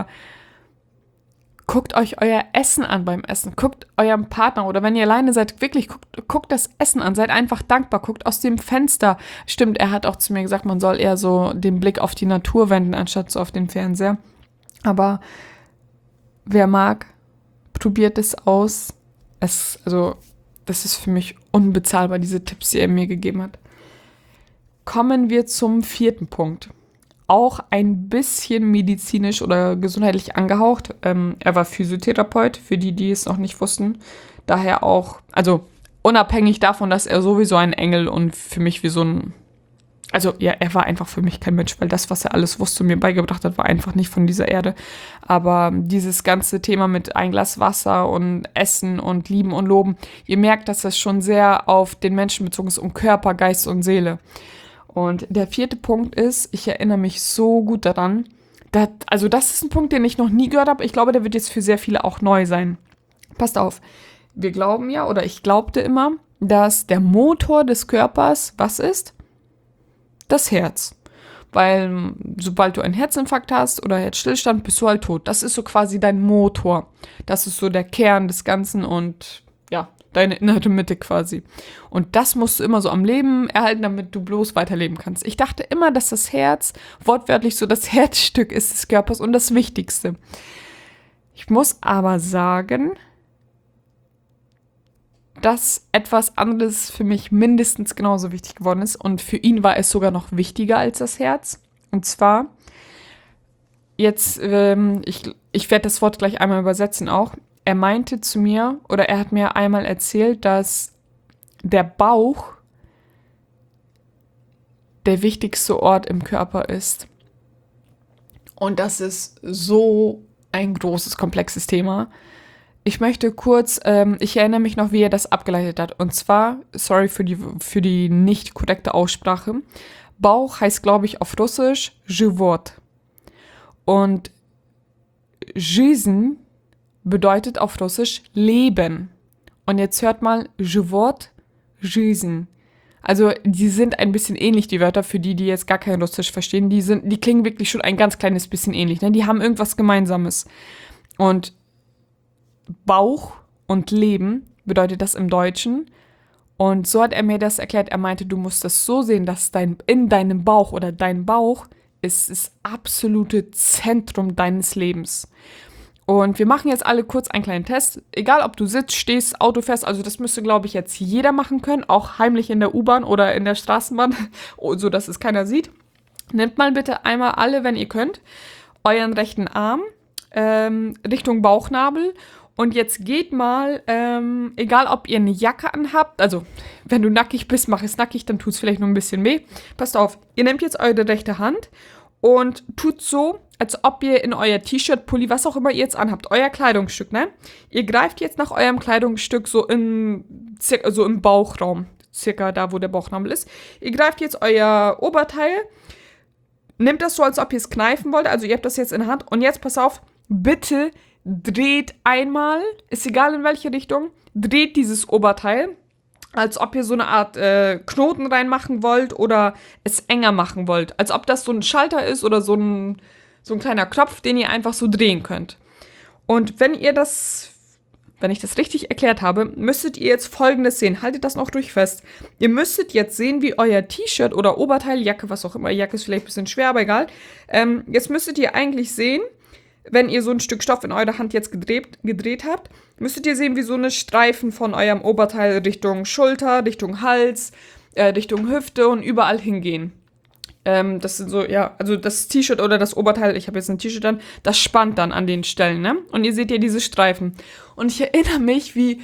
guckt euch euer Essen an beim Essen. Guckt eurem Partner oder wenn ihr alleine seid, wirklich guckt das Essen an. Seid einfach dankbar. Guckt aus dem Fenster. Stimmt, er hat auch zu mir gesagt, man soll eher so den Blick auf die Natur wenden, anstatt so auf den Fernseher. Aber wer mag, probiert es aus. Das ist für mich unbezahlbar, diese Tipps, die er mir gegeben hat. Kommen wir zum 4. Punkt. Auch ein bisschen medizinisch oder gesundheitlich angehaucht. Er war Physiotherapeut, für die es noch nicht wussten. Daher auch, also unabhängig davon, dass er sowieso ein Engel und für mich wie so ein, also ja, er war einfach für mich kein Mensch, weil das, was er alles wusste und mir beigebracht hat, war einfach nicht von dieser Erde. Aber dieses ganze Thema mit ein Glas Wasser und Essen und Lieben und Loben, ihr merkt, dass das schon sehr auf den Menschen bezogen ist, um Körper, Geist und Seele. Und der 4. Punkt ist, ich erinnere mich so gut daran, das ist ein Punkt, den ich noch nie gehört habe. Ich glaube, der wird jetzt für sehr viele auch neu sein. Passt auf, wir glauben ja, oder ich glaubte immer, dass der Motor des Körpers, was ist? Das Herz. Weil sobald du einen Herzinfarkt hast oder Herzstillstand, bist du halt tot. Das ist so quasi dein Motor. Das ist so der Kern des Ganzen und ja, deine innere Mitte quasi. Und das musst du immer so am Leben erhalten, damit du bloß weiterleben kannst. Ich dachte immer, dass das Herz wortwörtlich so das Herzstück ist des Körpers und das Wichtigste. Ich muss aber sagen, dass etwas anderes für mich mindestens genauso wichtig geworden ist. Und für ihn war es sogar noch wichtiger als das Herz. Und zwar, jetzt, ich werde das Wort gleich einmal übersetzen auch. Er meinte zu mir, oder er hat mir einmal erzählt, dass der Bauch der wichtigste Ort im Körper ist. Und das ist so ein großes, komplexes Thema. Ich möchte kurz, ich erinnere mich noch, wie er das abgeleitet hat. Und zwar, sorry für die nicht korrekte Aussprache, Bauch heißt, glaube ich, auf Russisch Живот. Und жизнь bedeutet auf Russisch Leben. Und jetzt hört mal Живот, жизнь. Also die sind ein bisschen ähnlich, die Wörter, für die jetzt gar kein Russisch verstehen. Die klingen wirklich schon ein ganz kleines bisschen ähnlich. Ne? Die haben irgendwas Gemeinsames. Und Bauch und Leben bedeutet das im Deutschen. Und so hat er mir das erklärt. Er meinte, du musst das so sehen, dass in deinem Bauch oder dein Bauch ist das absolute Zentrum deines Lebens. Und wir machen jetzt alle kurz einen kleinen Test. Egal, ob du sitzt, stehst, Auto fährst, also das müsste, glaube ich, jetzt jeder machen können, auch heimlich in der U-Bahn oder in der Straßenbahn, so dass es keiner sieht. Nehmt mal bitte einmal alle, wenn ihr könnt, euren rechten Arm Richtung Bauchnabel und jetzt geht mal, egal ob ihr eine Jacke anhabt, also wenn du nackig bist, mach es nackig, dann tut es vielleicht noch ein bisschen weh. Passt auf, ihr nehmt jetzt eure rechte Hand und tut so, als ob ihr in euer T-Shirt, Pulli, was auch immer ihr jetzt anhabt, euer Kleidungsstück, ne? Ihr greift jetzt nach eurem Kleidungsstück so im Bauchraum, circa da, wo der Bauchnabel ist. Ihr greift jetzt euer Oberteil, nehmt das so, als ob ihr es kneifen wollt, also ihr habt das jetzt in der Hand und jetzt pass auf, bitte dreht einmal, ist egal in welche Richtung, dreht dieses Oberteil, als ob ihr so eine Art Knoten reinmachen wollt oder es enger machen wollt. Als ob das so ein Schalter ist oder so ein kleiner Knopf, den ihr einfach so drehen könnt. Und wenn ich das richtig erklärt habe, müsstet ihr jetzt Folgendes sehen. Haltet das noch ruhig fest. Ihr müsstet jetzt sehen, wie euer T-Shirt oder Oberteil, Jacke, was auch immer, Jacke ist vielleicht ein bisschen schwer, aber egal. Jetzt müsstet ihr eigentlich sehen, wenn ihr so ein Stück Stoff in eurer Hand jetzt gedreht habt, müsstet ihr sehen, wie so eine Streifen von eurem Oberteil Richtung Schulter, Richtung Hals, Richtung Hüfte und überall hingehen. Das sind so, ja, also das T-Shirt oder das Oberteil, ich habe jetzt ein T-Shirt an, das spannt dann an den Stellen, ne? Und ihr seht ja diese Streifen. Und ich erinnere mich, wie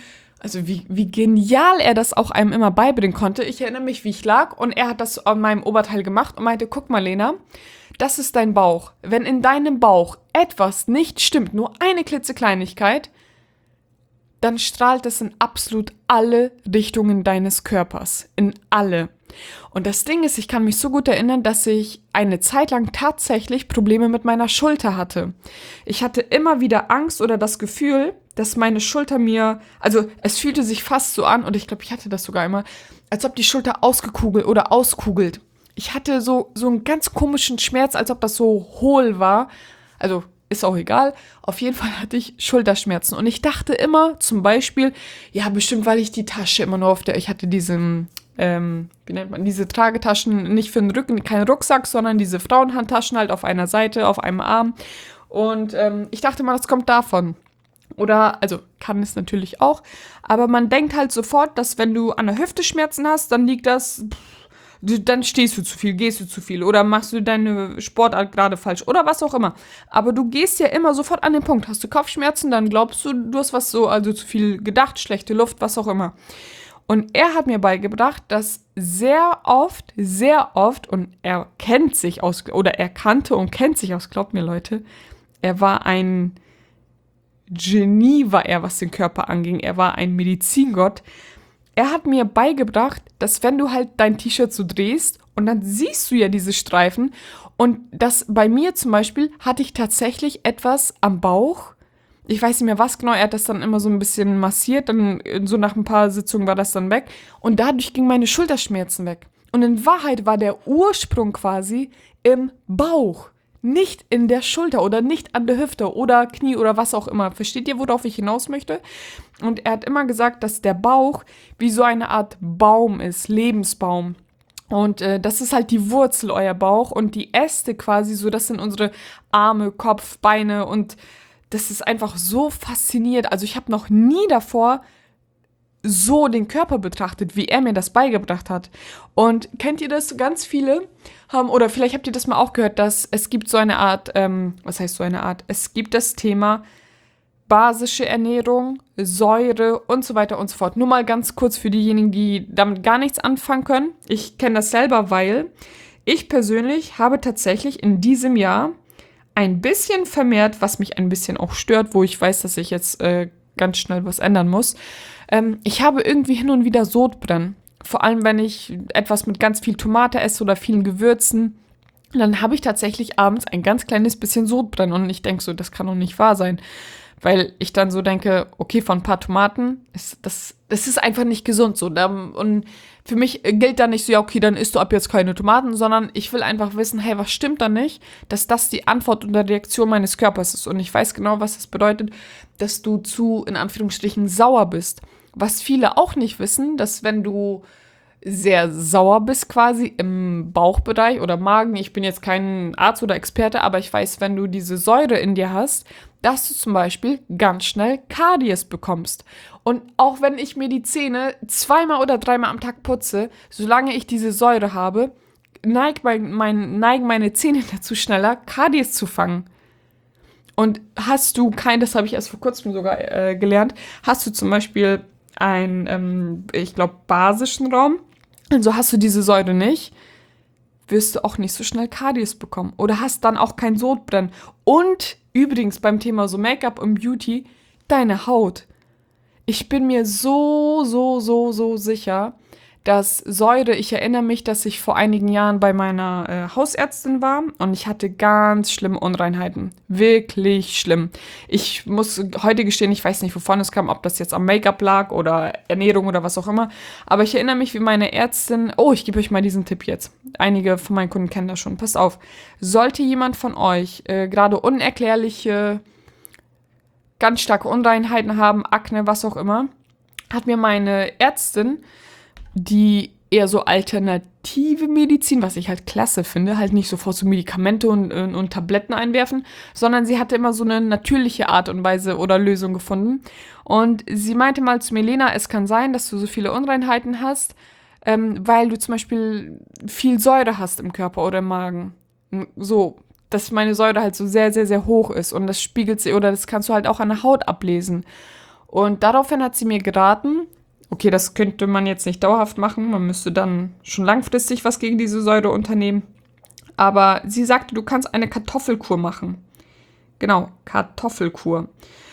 genial er das auch einem immer beibringen konnte. Ich erinnere mich, wie ich lag und er hat das an meinem Oberteil gemacht und meinte, guck mal, Lena, das ist dein Bauch. Wenn in deinem Bauch etwas nicht stimmt, nur eine klitzekleinigkeit, dann strahlt es in absolut alle Richtungen deines Körpers. In alle. Und das Ding ist, ich kann mich so gut erinnern, dass ich eine Zeit lang tatsächlich Probleme mit meiner Schulter hatte. Ich hatte immer wieder Angst oder das Gefühl, dass meine Schulter also es fühlte sich fast so an, und ich glaube, ich hatte das sogar immer, als ob die Schulter ausgekugelt oder auskugelt. Ich hatte so einen ganz komischen Schmerz, als ob das so hohl war. Also ist auch egal. Auf jeden Fall hatte ich Schulterschmerzen. Und ich dachte immer, zum Beispiel, ja, bestimmt, weil ich die Tasche immer nur ich hatte diese Tragetaschen, nicht für den Rücken, kein Rucksack, sondern diese Frauenhandtaschen halt auf einer Seite, auf einem Arm. Und ich dachte mal, das kommt davon. Oder, also kann es natürlich auch. Aber man denkt halt sofort, dass wenn du an der Hüfte Schmerzen hast, dann liegt das... Dann stehst du zu viel, gehst du zu viel oder machst du deine Sportart gerade falsch oder was auch immer. Aber du gehst ja immer sofort an den Punkt. Hast du Kopfschmerzen, dann glaubst du, du hast also zu viel gedacht, schlechte Luft, was auch immer. Und er hat mir beigebracht, dass sehr oft, und er kannte und kennt sich aus, glaubt mir Leute, er war ein Genie, was den Körper anging. Er war ein Medizingott. Er hat mir beigebracht, dass wenn du halt dein T-Shirt so drehst und dann siehst du ja diese Streifen und das bei mir zum Beispiel hatte ich tatsächlich etwas am Bauch. Ich weiß nicht mehr was genau, er hat das dann immer so ein bisschen massiert, dann so nach ein paar Sitzungen war das dann weg und dadurch gingen meine Schulterschmerzen weg. Und in Wahrheit war der Ursprung quasi im Bauch. Nicht in der Schulter oder nicht an der Hüfte oder Knie oder was auch immer. Versteht ihr, worauf ich hinaus möchte? Und er hat immer gesagt, dass der Bauch wie so eine Art Baum ist, Lebensbaum. Und das ist halt die Wurzel, euer Bauch. Und die Äste quasi, so das sind unsere Arme, Kopf, Beine. Und das ist einfach so faszinierend. Also ich habe noch nie davor so den Körper betrachtet, wie er mir das beigebracht hat. Und kennt ihr das? Ganz viele haben, oder vielleicht habt ihr das mal auch gehört, dass es gibt so eine Art, was heißt so eine Art? Es gibt das Thema basische Ernährung, Säure und so weiter und so fort. Nur mal ganz kurz für diejenigen, die damit gar nichts anfangen können. Ich kenne das selber, weil ich persönlich habe tatsächlich in diesem Jahr ein bisschen vermehrt, was mich ein bisschen auch stört, wo ich weiß, dass ich jetzt ganz schnell was ändern muss. Ich habe irgendwie hin und wieder Sodbrennen. Vor allem, wenn ich etwas mit ganz viel Tomate esse oder vielen Gewürzen. Dann habe ich tatsächlich abends ein ganz kleines bisschen Sodbrennen. Und ich denke so, das kann doch nicht wahr sein. Weil ich dann so denke, okay, von ein paar Tomaten, das ist einfach nicht gesund so. Und für mich gilt da nicht so, ja, okay, dann isst du ab jetzt keine Tomaten, sondern ich will einfach wissen, hey, was stimmt da nicht? Dass das die Antwort und die Reaktion meines Körpers ist. Und ich weiß genau, was das bedeutet, dass du zu, in Anführungsstrichen, sauer bist. Was viele auch nicht wissen, dass wenn du sehr sauer bist quasi im Bauchbereich oder Magen. Ich bin jetzt kein Arzt oder Experte, aber ich weiß, wenn du diese Säure in dir hast, dass du zum Beispiel ganz schnell Karies bekommst. Und auch wenn ich mir die Zähne 2-mal oder 3-mal am Tag putze, solange ich diese Säure habe, neigen meine Zähne dazu schneller, Karies zu fangen. Und hast du das habe ich erst vor kurzem sogar gelernt, hast du zum Beispiel einen, ich glaube, basischen Raum, also hast du diese Säure nicht, wirst du auch nicht so schnell Karies bekommen. Oder hast dann auch kein Sodbrennen. Und übrigens beim Thema so Make-up und Beauty, deine Haut. Ich bin mir so sicher, dass Säure, ich erinnere mich, dass ich vor einigen Jahren bei meiner Hausärztin war und ich hatte ganz schlimme Unreinheiten. Wirklich schlimm. Ich muss heute gestehen, ich weiß nicht, wovon es kam, ob das jetzt am Make-up lag oder Ernährung oder was auch immer. Aber ich erinnere mich, wie meine Ärztin, ich gebe euch mal diesen Tipp jetzt. Einige von meinen Kunden kennen das schon. Passt auf. Sollte jemand von euch gerade unerklärliche, ganz starke Unreinheiten haben, Akne, was auch immer, hat mir meine Ärztin, die eher so alternative Medizin, was ich halt klasse finde, halt nicht sofort so Medikamente und Tabletten einwerfen, sondern sie hatte immer so eine natürliche Art und Weise oder Lösung gefunden. Und sie meinte mal zu mir, Lena, es kann sein, dass du so viele Unreinheiten hast, weil du zum Beispiel viel Säure hast im Körper oder im Magen. So, dass meine Säure halt so sehr, sehr, sehr hoch ist und das spiegelt sie, oder das kannst du halt auch an der Haut ablesen. Und daraufhin hat sie mir geraten, okay, das könnte man jetzt nicht dauerhaft machen, man müsste dann schon langfristig was gegen diese Säure unternehmen. Aber sie sagte, du kannst eine Kartoffelkur machen. Genau, Kartoffelkur.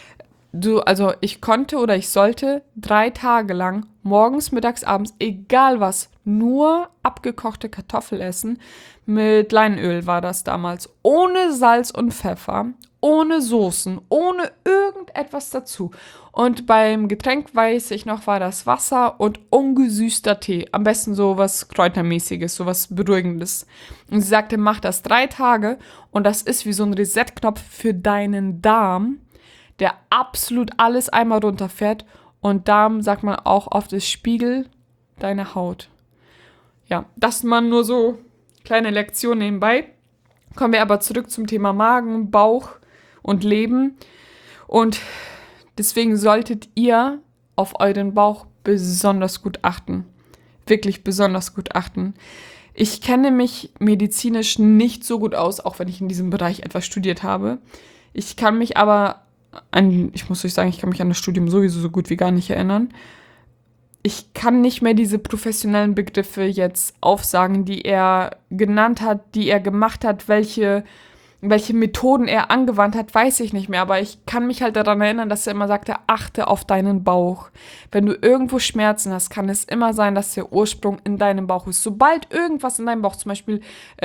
Ich konnte oder ich sollte 3 Tage lang morgens, mittags, abends, egal was, nur abgekochte Kartoffel essen. Mit Leinöl war das damals. Ohne Salz und Pfeffer, ohne Soßen, ohne irgendetwas dazu. Und beim Getränk, weiß ich noch, war das Wasser und ungesüßter Tee. Am besten so was Kräutermäßiges, so was Beruhigendes. Und sie sagte, mach das 3 Tage und das ist wie so ein Reset-Knopf für deinen Darm, der absolut alles einmal runterfährt. Und Darm, sagt man auch oft, ist Spiegel deiner Haut. Ja, das man nur so kleine Lektion nebenbei. Kommen wir aber zurück zum Thema Magen, Bauch und Leben. Und deswegen solltet ihr auf euren Bauch besonders gut achten. Wirklich besonders gut achten. Ich kenne mich medizinisch nicht so gut aus, auch wenn ich in diesem Bereich etwas studiert habe. Ich kann mich aber ich muss euch sagen, ich kann mich an das Studium sowieso so gut wie gar nicht erinnern. Ich kann nicht mehr diese professionellen Begriffe jetzt aufsagen, die er genannt hat, die er gemacht hat, welche Methoden er angewandt hat, weiß ich nicht mehr. Aber ich kann mich halt daran erinnern, dass er immer sagte, achte auf deinen Bauch. Wenn du irgendwo Schmerzen hast, kann es immer sein, dass der Ursprung in deinem Bauch ist. Sobald irgendwas in deinem Bauch, zum Beispiel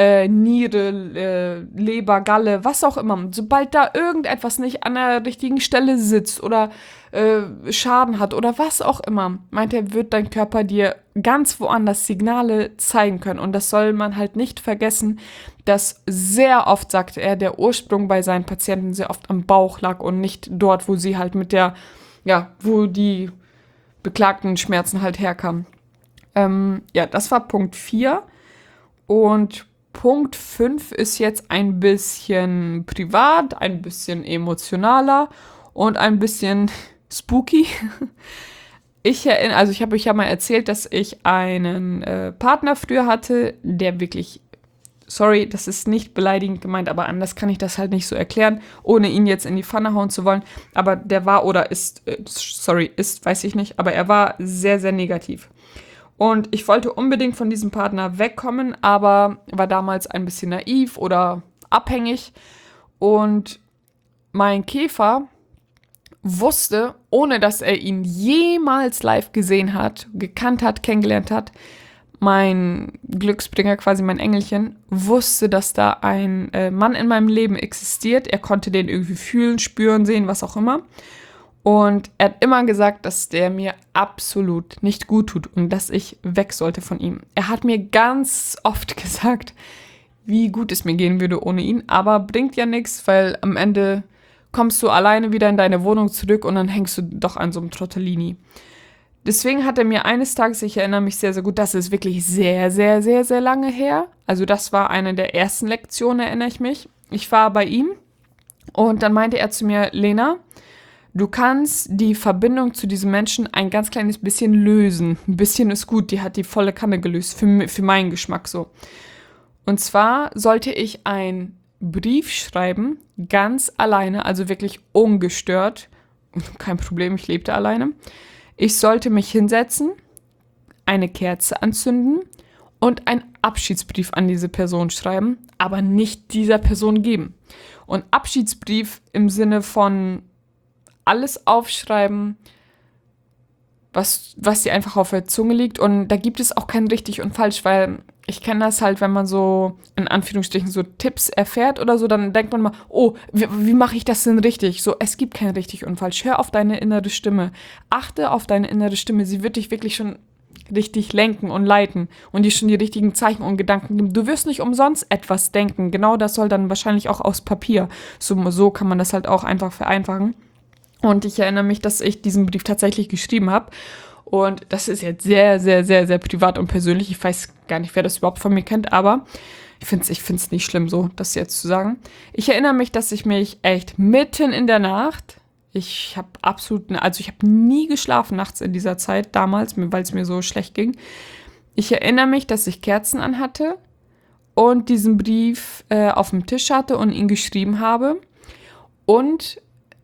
Niere, Leber, Galle, was auch immer, sobald da irgendetwas nicht an der richtigen Stelle sitzt oder Schaden hat oder was auch immer, meint er, wird dein Körper dir ganz woanders Signale zeigen können. Und das soll man halt nicht vergessen, dass sehr oft, sagte er, der Ursprung bei seinen Patienten sehr oft am Bauch lag und nicht dort, wo sie halt wo die beklagten Schmerzen halt herkamen. Das war Punkt 4. Und Punkt 5 ist jetzt ein bisschen privat, ein bisschen emotionaler und ein bisschen spooky. ich habe euch ja mal erzählt, dass ich einen Partner früher hatte, der wirklich, sorry, das ist nicht beleidigend gemeint, aber anders kann ich das halt nicht so erklären, ohne ihn jetzt in die Pfanne hauen zu wollen. Aber der war oder ist, weiß ich nicht, aber er war sehr, sehr negativ. Und ich wollte unbedingt von diesem Partner wegkommen, aber war damals ein bisschen naiv oder abhängig. Und mein Käfer wusste, ohne dass er ihn jemals live gesehen hat, gekannt hat, kennengelernt hat, mein Glücksbringer, quasi mein Engelchen, wusste, dass da ein Mann in meinem Leben existiert. Er konnte den irgendwie fühlen, spüren, sehen, was auch immer. Und er hat immer gesagt, dass der mir absolut nicht gut tut und dass ich weg sollte von ihm. Er hat mir ganz oft gesagt, wie gut es mir gehen würde ohne ihn, aber bringt ja nichts, weil am Ende kommst du alleine wieder in deine Wohnung zurück und dann hängst du doch an so einem Trottellini. Deswegen hat er mir eines Tages, ich erinnere mich sehr, sehr gut, das ist wirklich sehr, sehr, sehr, sehr lange her. Also das war eine der ersten Lektionen, erinnere ich mich. Ich war bei ihm und dann meinte er zu mir, Lena, du kannst die Verbindung zu diesem Menschen ein ganz kleines bisschen lösen. Ein bisschen ist gut, die hat die volle Kanne gelöst, für meinen Geschmack so. Und zwar sollte ich einen Brief schreiben, ganz alleine, also wirklich ungestört. Kein Problem, ich lebte alleine. Ich sollte mich hinsetzen, eine Kerze anzünden und einen Abschiedsbrief an diese Person schreiben, aber nicht dieser Person geben. Und Abschiedsbrief im Sinne von alles aufschreiben, was dir einfach auf der Zunge liegt. Und da gibt es auch kein richtig und falsch, weil ich kenne das halt, wenn man so, in Anführungsstrichen, so Tipps erfährt oder so, dann denkt man mal, oh, wie mache ich das denn richtig? So, es gibt kein richtig und falsch. Hör auf deine innere Stimme. Achte auf deine innere Stimme. Sie wird dich wirklich schon richtig lenken und leiten und dir schon die richtigen Zeichen und Gedanken geben. Du wirst nicht umsonst etwas denken. Genau das soll dann wahrscheinlich auch aus Papier. So kann man das halt auch einfach vereinfachen. Und ich erinnere mich, dass ich diesen Brief tatsächlich geschrieben habe. Und das ist jetzt sehr, sehr, sehr, sehr privat und persönlich. Ich weiß gar nicht, wer das überhaupt von mir kennt, aber ich finde es nicht schlimm, so das jetzt zu sagen. Ich erinnere mich, dass ich mich echt mitten in der Nacht, ich habe nie geschlafen nachts in dieser Zeit, damals, weil es mir so schlecht ging. Ich erinnere mich, dass ich Kerzen anhatte und diesen Brief auf dem Tisch hatte und ihn geschrieben habe. Und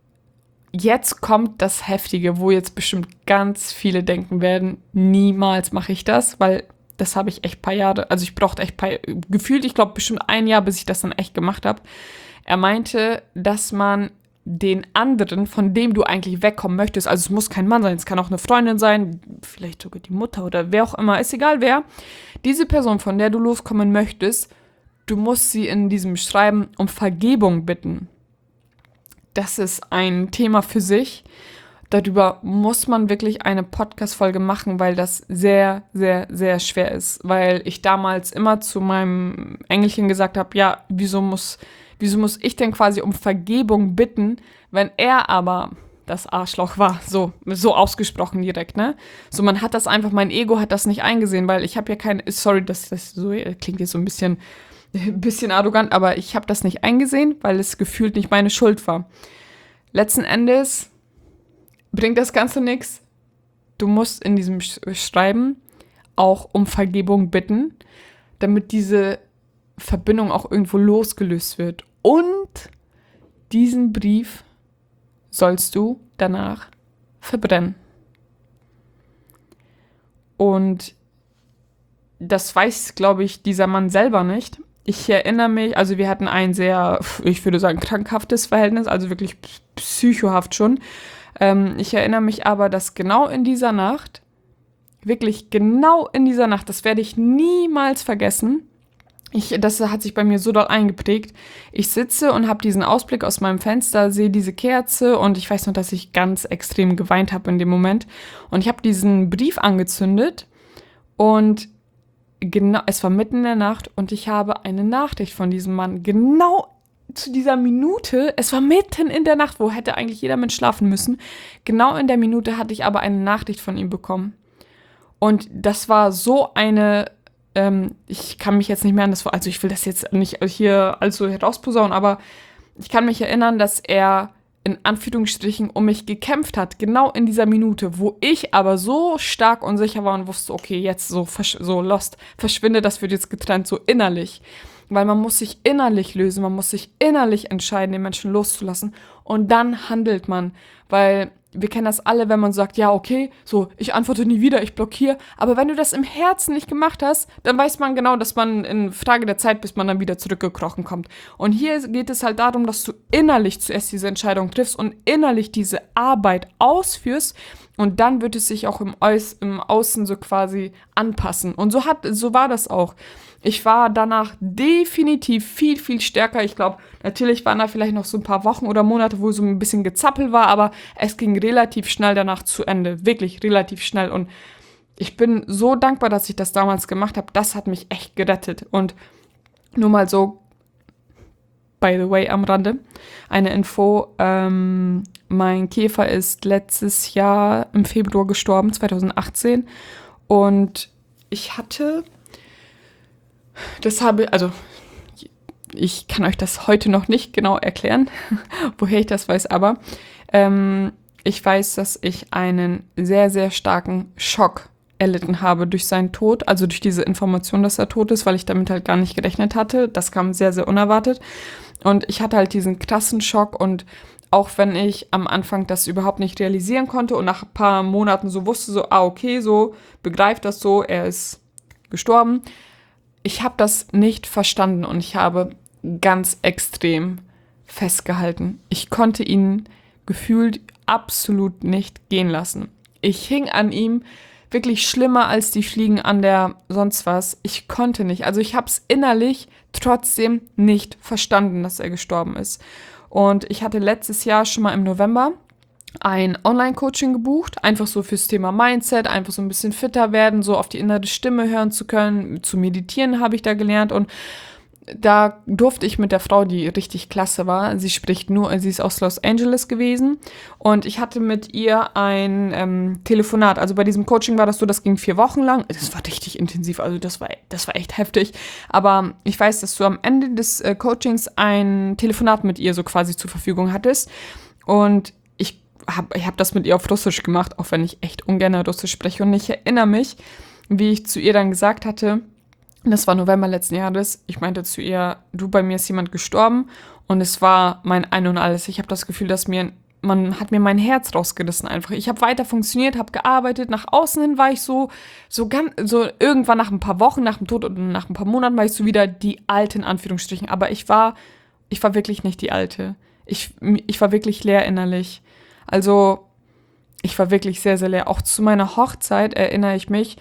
jetzt kommt das Heftige, wo jetzt bestimmt ganz viele denken werden, niemals mache ich das, weil das habe ich echt ein paar Jahre, also ich brauchte echt gefühlt, ich glaube bestimmt ein Jahr, bis ich das dann echt gemacht habe. Er meinte, dass man den anderen, von dem du eigentlich wegkommen möchtest, also es muss kein Mann sein, es kann auch eine Freundin sein, vielleicht sogar die Mutter oder wer auch immer, ist egal wer, diese Person, von der du loskommen möchtest, du musst sie in diesem Schreiben um Vergebung bitten. Das ist ein Thema für sich. Darüber muss man wirklich eine Podcast-Folge machen, weil das sehr, sehr, sehr schwer ist. Weil ich damals immer zu meinem Engelchen gesagt habe, ja, wieso muss ich denn quasi um Vergebung bitten, wenn er aber das Arschloch war, so ausgesprochen direkt, ne? So, man hat das einfach, mein Ego hat das nicht eingesehen, weil ich habe ja keine, sorry, das so klingt jetzt so ein bisschen arrogant, aber ich habe das nicht eingesehen, weil es gefühlt nicht meine Schuld war. Letzten Endes bringt das Ganze nichts. Du musst in diesem Schreiben auch um Vergebung bitten, damit diese Verbindung auch irgendwo losgelöst wird. Und diesen Brief sollst du danach verbrennen. Und das weiß, glaube ich, dieser Mann selber nicht. Ich erinnere mich, also wir hatten ein sehr, ich würde sagen, krankhaftes Verhältnis, also wirklich psychohaft schon. Ich erinnere mich aber, dass genau in dieser Nacht, wirklich genau in dieser Nacht, das werde ich niemals vergessen, das hat sich bei mir so doll eingeprägt. Ich sitze und habe diesen Ausblick aus meinem Fenster, sehe diese Kerze und ich weiß noch, dass ich ganz extrem geweint habe in dem Moment. Und ich habe diesen Brief angezündet und genau, es war mitten in der Nacht und ich habe eine Nachricht von diesem Mann genau zu dieser Minute, es war mitten in der Nacht, wo hätte eigentlich jeder Mensch schlafen müssen, genau in der Minute hatte ich aber eine Nachricht von ihm bekommen. Und das war so eine, ich kann mich jetzt nicht mehr an das, also ich will das jetzt nicht hier also herausposaunen, aber ich kann mich erinnern, dass er in Anführungsstrichen um mich gekämpft hat, genau in dieser Minute, wo ich aber so stark unsicher war und wusste, okay, jetzt so lost, verschwinde, das wird jetzt getrennt, so innerlich. Weil man muss sich innerlich lösen, man muss sich innerlich entscheiden, den Menschen loszulassen und dann handelt man, weil wir kennen das alle, wenn man sagt, ja, okay, so, ich antworte nie wieder, ich blockiere. Aber wenn du das im Herzen nicht gemacht hast, dann weiß man genau, dass man in Frage der Zeit, bis man dann wieder zurückgekrochen kommt. Und hier geht es halt darum, dass du innerlich zuerst diese Entscheidung triffst und innerlich diese Arbeit ausführst und dann wird es sich auch im Außen so quasi anpassen. Und so war das auch. Ich war danach definitiv viel, viel stärker. Ich glaube, natürlich waren da vielleicht noch so ein paar Wochen oder Monate, wo so ein bisschen Gezappel war, aber es ging relativ schnell danach zu Ende. Wirklich relativ schnell. Und ich bin so dankbar, dass ich das damals gemacht habe. Das hat mich echt gerettet. Und nur mal so, by the way, am Rande, eine Info. Mein Käfer ist letztes Jahr im Februar gestorben, 2018. Und ich hatte... ich kann euch das heute noch nicht genau erklären, woher ich das weiß, aber ich weiß, dass ich einen sehr, sehr starken Schock erlitten habe durch seinen Tod, also durch diese Information, dass er tot ist, weil ich damit halt gar nicht gerechnet hatte. Das kam sehr, sehr unerwartet. Und ich hatte halt diesen krassen Schock und auch wenn ich am Anfang das überhaupt nicht realisieren konnte und nach ein paar Monaten so wusste, so, okay, so, begreift das so, er ist gestorben. Ich habe das nicht verstanden und ich habe ganz extrem festgehalten. Ich konnte ihn gefühlt absolut nicht gehen lassen. Ich hing an ihm wirklich schlimmer als die Fliegen an der sonst was. Ich konnte nicht. Also ich habe es innerlich trotzdem nicht verstanden, dass er gestorben ist. Und ich hatte letztes Jahr schon mal im November ein Online-Coaching gebucht, einfach so fürs Thema Mindset, einfach so ein bisschen fitter werden, so auf die innere Stimme hören zu können, zu meditieren habe ich da gelernt und da durfte ich mit der Frau, die richtig klasse war, sie ist aus Los Angeles gewesen und ich hatte mit ihr ein Telefonat, also bei diesem Coaching war das so, das ging 4 Wochen lang, das war richtig intensiv, also das war echt heftig, aber ich weiß, dass du am Ende des Coachings ein Telefonat mit ihr so quasi zur Verfügung hattest und ich hab das mit ihr auf Russisch gemacht, auch wenn ich echt ungern Russisch spreche. Und ich erinnere mich, wie ich zu ihr dann gesagt hatte, das war November letzten Jahres, ich meinte zu ihr, du, bei mir ist jemand gestorben und es war mein Ein und Alles. Ich habe das Gefühl, man hat mir mein Herz rausgerissen einfach. Ich habe weiter funktioniert, habe gearbeitet, nach außen hin war ich so irgendwann nach ein paar Wochen, nach dem Tod und nach ein paar Monaten war ich so wieder die Alte in Anführungsstrichen. Aber ich war wirklich nicht die Alte. Ich war wirklich leer innerlich. Also, ich war wirklich sehr, sehr leer. Auch zu meiner Hochzeit, erinnere ich mich,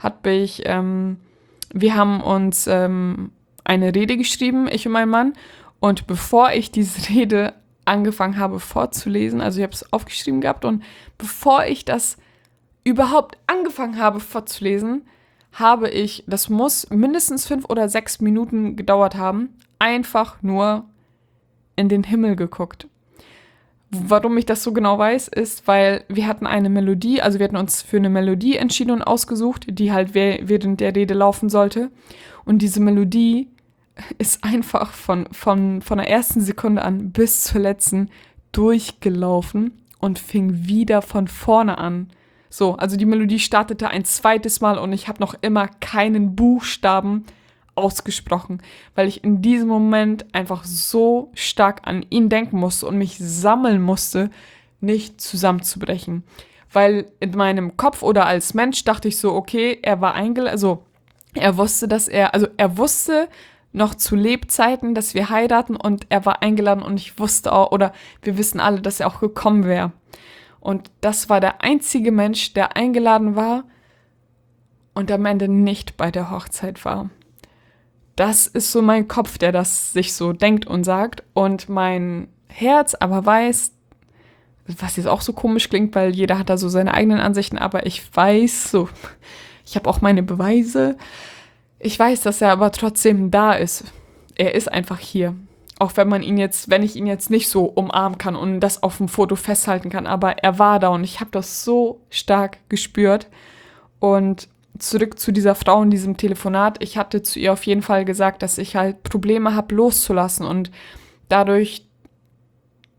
wir haben uns eine Rede geschrieben, ich und mein Mann. Und bevor ich diese Rede angefangen habe vorzulesen, also ich habe es aufgeschrieben gehabt und bevor ich das überhaupt angefangen habe vorzulesen, das muss mindestens 5 oder 6 Minuten gedauert haben, einfach nur in den Himmel geguckt. Warum ich das so genau weiß, ist, weil wir hatten eine Melodie, also wir hatten uns für eine Melodie entschieden und ausgesucht, die halt während der Rede laufen sollte. Und diese Melodie ist einfach von der ersten Sekunde an bis zur letzten durchgelaufen und fing wieder von vorne an. So, also die Melodie startete ein zweites Mal und ich habe noch immer keinen Buchstaben ausgesprochen, weil ich in diesem Moment einfach so stark an ihn denken musste und mich sammeln musste, nicht zusammenzubrechen. Weil in meinem Kopf oder als Mensch dachte ich so, okay, er war er wusste noch zu Lebzeiten, dass wir heiraten und er war eingeladen und ich wusste auch, oder wir wissen alle, dass er auch gekommen wäre. Und das war der einzige Mensch, der eingeladen war und am Ende nicht bei der Hochzeit war. Das ist so mein Kopf, der das sich so denkt und sagt. Und mein Herz aber weiß, was jetzt auch so komisch klingt, weil jeder hat da so seine eigenen Ansichten, aber ich weiß so, ich habe auch meine Beweise. Ich weiß, dass er aber trotzdem da ist. Er ist einfach hier. Auch wenn ich ihn jetzt nicht so umarmen kann und das auf dem Foto festhalten kann, aber er war da und ich habe das so stark gespürt. Und zurück zu dieser Frau in diesem Telefonat. Ich hatte zu ihr auf jeden Fall gesagt, dass ich halt Probleme habe loszulassen und dadurch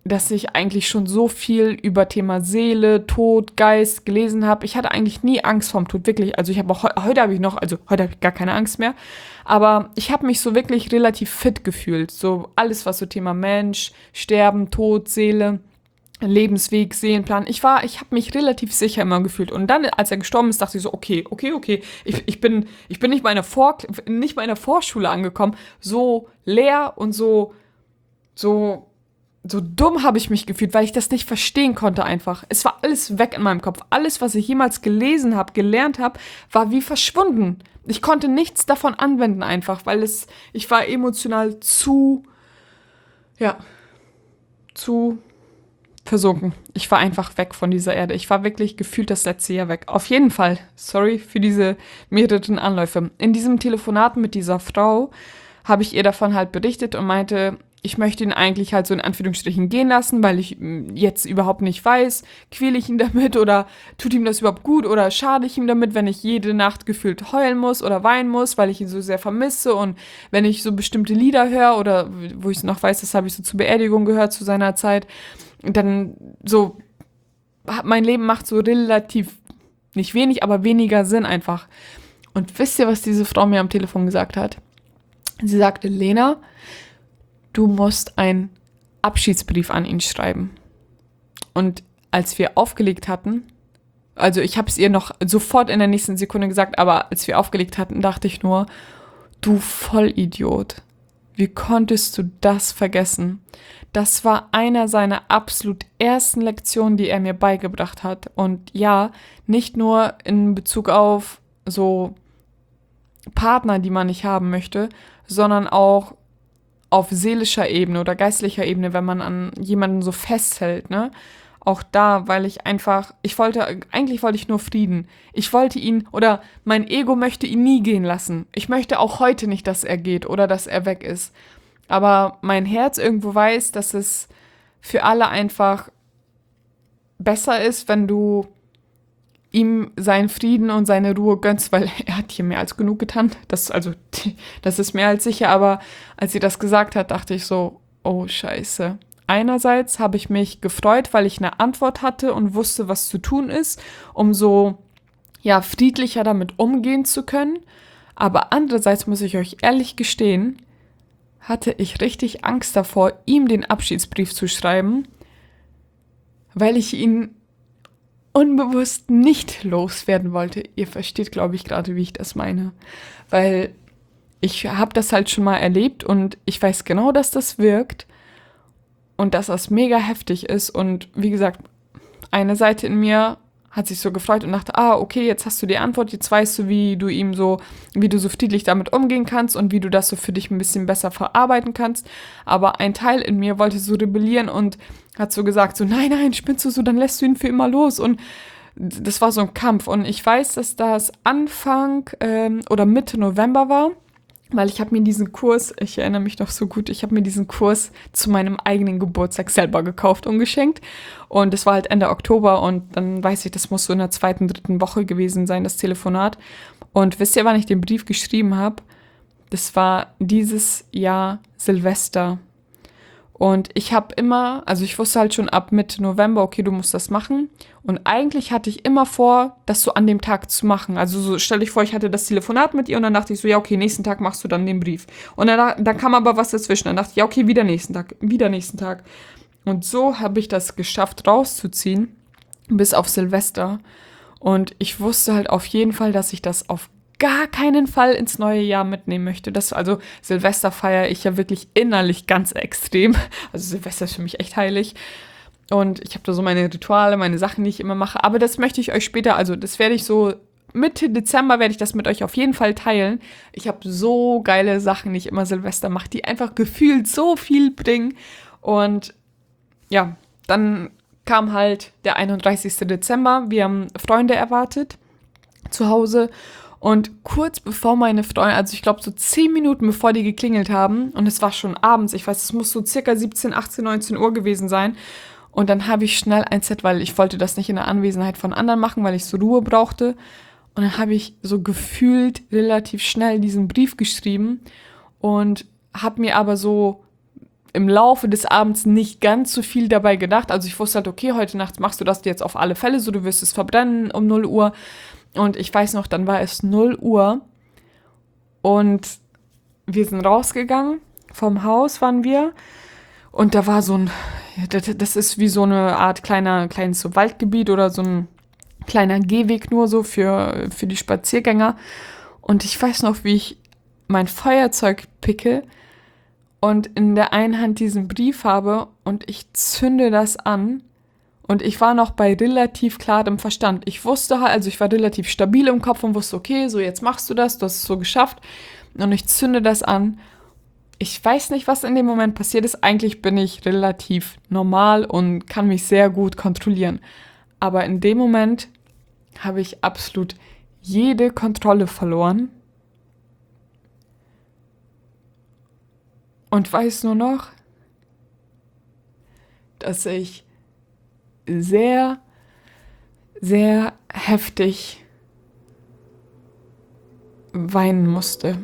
dass ich eigentlich schon so viel über Thema Seele, Tod, Geist gelesen habe. Ich hatte eigentlich nie Angst vorm Tod, wirklich. Also ich habe auch heute habe ich noch, also heute habe ich gar keine Angst mehr. Aber ich habe mich so wirklich relativ fit gefühlt. So alles, was so Thema Mensch, Sterben, Tod, Seele, Lebensweg, Seelenplan. Ich habe mich relativ sicher immer gefühlt. Und dann, als er gestorben ist, dachte ich so, okay. Ich bin nicht mal nicht mal in der Vorschule angekommen. So leer und so dumm habe ich mich gefühlt, weil ich das nicht verstehen konnte einfach. Es war alles weg in meinem Kopf. Alles, was ich jemals gelesen habe, gelernt habe, war wie verschwunden. Ich konnte nichts davon anwenden einfach, weil ich war emotional zu versunken. Ich war einfach weg von dieser Erde. Ich war wirklich gefühlt das letzte Jahr weg. Auf jeden Fall, sorry für diese mehreren Anläufe. In diesem Telefonat mit dieser Frau habe ich ihr davon halt berichtet und meinte, ich möchte ihn eigentlich halt so in Anführungsstrichen gehen lassen, weil ich jetzt überhaupt nicht weiß, quäle ich ihn damit oder tut ihm das überhaupt gut oder schade ich ihm damit, wenn ich jede Nacht gefühlt heulen muss oder weinen muss, weil ich ihn so sehr vermisse und wenn ich so bestimmte Lieder höre oder wo ich noch weiß, das habe ich so zur Beerdigung gehört zu seiner Zeit, dann so, mein Leben macht so relativ, nicht wenig, aber weniger Sinn einfach. Und wisst ihr, was diese Frau mir am Telefon gesagt hat? Sie sagte, Lena, du musst einen Abschiedsbrief an ihn schreiben. Und als wir aufgelegt hatten, also ich habe es ihr noch sofort in der nächsten Sekunde gesagt, aber als wir aufgelegt hatten, dachte ich nur, du Vollidiot, wie konntest du das vergessen? Das war einer seiner absolut ersten Lektionen, die er mir beigebracht hat. Und ja, nicht nur in Bezug auf so Partner, die man nicht haben möchte, sondern auch auf seelischer Ebene oder geistlicher Ebene, wenn man an jemanden so festhält, ne? Auch da, weil eigentlich wollte ich nur Frieden. Ich wollte ihn, oder mein Ego möchte ihn nie gehen lassen. Ich möchte auch heute nicht, dass er geht oder dass er weg ist. Aber mein Herz irgendwo weiß, dass es für alle einfach besser ist, wenn du ihm seinen Frieden und seine Ruhe gönnst, weil er hat hier mehr als genug getan. Das ist mehr als sicher, aber als sie das gesagt hat, dachte ich so, oh Scheiße. Einerseits habe ich mich gefreut, weil ich eine Antwort hatte und wusste, was zu tun ist, um so, ja, friedlicher damit umgehen zu können. Aber andererseits muss ich euch ehrlich gestehen, hatte ich richtig Angst davor, ihm den Abschiedsbrief zu schreiben, weil ich ihn unbewusst nicht loswerden wollte. Ihr versteht, glaube ich, gerade, wie ich das meine. Weil ich habe das halt schon mal erlebt und ich weiß genau, dass das wirkt und dass das mega heftig ist. Und wie gesagt, eine Seite in mir hat sich so gefreut und dachte, okay, jetzt hast du die Antwort, jetzt weißt du, wie du so friedlich damit umgehen kannst und wie du das so für dich ein bisschen besser verarbeiten kannst. Aber ein Teil in mir wollte so rebellieren und hat so gesagt, so, nein, spinnst du so, dann lässt du ihn für immer los. Und das war so ein Kampf. Und ich weiß, dass das Anfang oder Mitte November war, weil ich habe mir diesen Kurs, ich erinnere mich noch so gut, ich habe mir diesen Kurs zu meinem eigenen Geburtstag selber gekauft und geschenkt. Und das war halt Ende Oktober und dann weiß ich, das muss so in der 2., 3. Woche gewesen sein, das Telefonat. Und wisst ihr, wann ich den Brief geschrieben habe? Das war dieses Jahr Silvester. Und ich ich wusste halt schon ab Mitte November, okay, du musst das machen. Und eigentlich hatte ich immer vor, das so an dem Tag zu machen. Also so stell dich vor, ich hatte das Telefonat mit ihr und dann dachte ich so, ja, okay, nächsten Tag machst du dann den Brief. Und dann kam aber was dazwischen. Dann dachte ich, ja, okay, wieder nächsten Tag. Und so habe ich das geschafft, rauszuziehen, bis auf Silvester. Und ich wusste halt auf jeden Fall, dass ich das auf gar keinen Fall ins neue Jahr mitnehmen möchte. Also Silvester feiere ich ja wirklich innerlich ganz extrem. Also Silvester ist für mich echt heilig. Und ich habe da so meine Rituale, meine Sachen, die ich immer mache. Aber das möchte ich euch später, also das werde ich so, Mitte Dezember werde ich das mit euch auf jeden Fall teilen. Ich habe so geile Sachen, die ich immer Silvester mache, die einfach gefühlt so viel bringen. Und ja, dann kam halt der 31. Dezember. Wir haben Freunde erwartet zu Hause. Und kurz bevor meine Freunde, also ich glaube so 10 Minuten bevor die geklingelt haben, und es war schon abends, ich weiß, es muss so circa 17, 18, 19 Uhr gewesen sein. Und dann habe ich schnell ein Set, weil ich wollte das nicht in der Anwesenheit von anderen machen, weil ich so Ruhe brauchte. Und dann habe ich so gefühlt relativ schnell diesen Brief geschrieben und habe mir aber so im Laufe des Abends nicht ganz so viel dabei gedacht. Also ich wusste halt, okay, heute Nacht machst du das jetzt auf alle Fälle so, du wirst es verbrennen um 0 Uhr. Und ich weiß noch, dann war es 0 Uhr und wir sind rausgegangen, vom Haus waren wir und da war so ein, das ist wie so eine Art kleines so Waldgebiet oder so ein kleiner Gehweg nur so für die Spaziergänger. Und ich weiß noch, wie ich mein Feuerzeug picke und in der einen Hand diesen Brief habe und ich zünde das an. Und ich war noch bei relativ klarem Verstand. Ich wusste halt, also ich war relativ stabil im Kopf und wusste, okay, so jetzt machst du das, du hast es so geschafft. Und ich zünde das an. Ich weiß nicht, was in dem Moment passiert ist. Eigentlich bin ich relativ normal und kann mich sehr gut kontrollieren. Aber in dem Moment habe ich absolut jede Kontrolle verloren. Und weiß nur noch, dass ich sehr, sehr heftig weinen musste.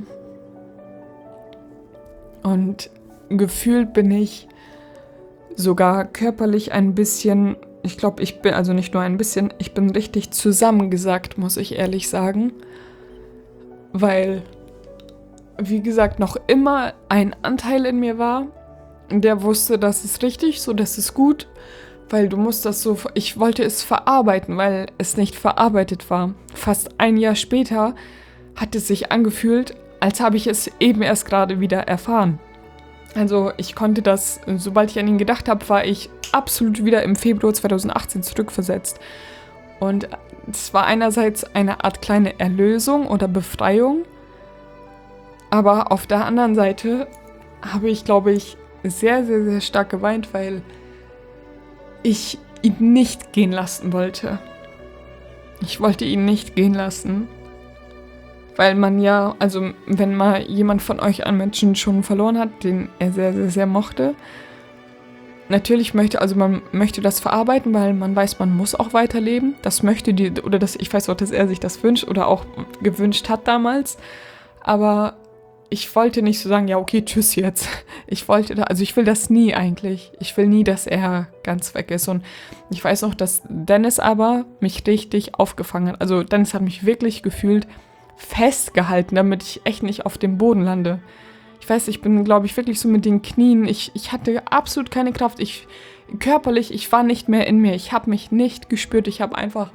Und gefühlt bin ich sogar körperlich ein bisschen, ich glaube, ich bin, also nicht nur ein bisschen, ich bin richtig zusammengesackt, muss ich ehrlich sagen. Weil, wie gesagt, noch immer ein Anteil in mir war, der wusste, das ist richtig, so, das ist gut. Weil du musst das so, ich wollte es verarbeiten, weil es nicht verarbeitet war. Fast ein Jahr später hat es sich angefühlt, als habe ich es eben erst gerade wieder erfahren. Also ich konnte das, sobald ich an ihn gedacht habe, war ich absolut wieder im Februar 2018 zurückversetzt. Und es war einerseits eine Art kleine Erlösung oder Befreiung, aber auf der anderen Seite habe ich, glaube ich, sehr, sehr, sehr stark geweint, weil ich ihn nicht gehen lassen wollte. Ich wollte ihn nicht gehen lassen, weil man ja, also wenn mal jemand von euch einen Menschen schon verloren hat, den er sehr, sehr, sehr mochte, natürlich man möchte das verarbeiten, weil man weiß, man muss auch weiterleben. Das möchte ich weiß auch, dass er sich das wünscht oder auch gewünscht hat damals, aber ich wollte nicht so sagen, ja okay, tschüss jetzt. Ich will das nie eigentlich. Ich will nie, dass er ganz weg ist. Und ich weiß noch, dass Dennis aber mich richtig aufgefangen hat. Also Dennis hat mich wirklich gefühlt festgehalten, damit ich echt nicht auf dem Boden lande. Ich weiß, ich bin, glaube ich, wirklich so mit den Knien. Ich hatte absolut keine Kraft. Körperlich, ich war nicht mehr in mir. Ich habe mich nicht gespürt. Ich habe einfach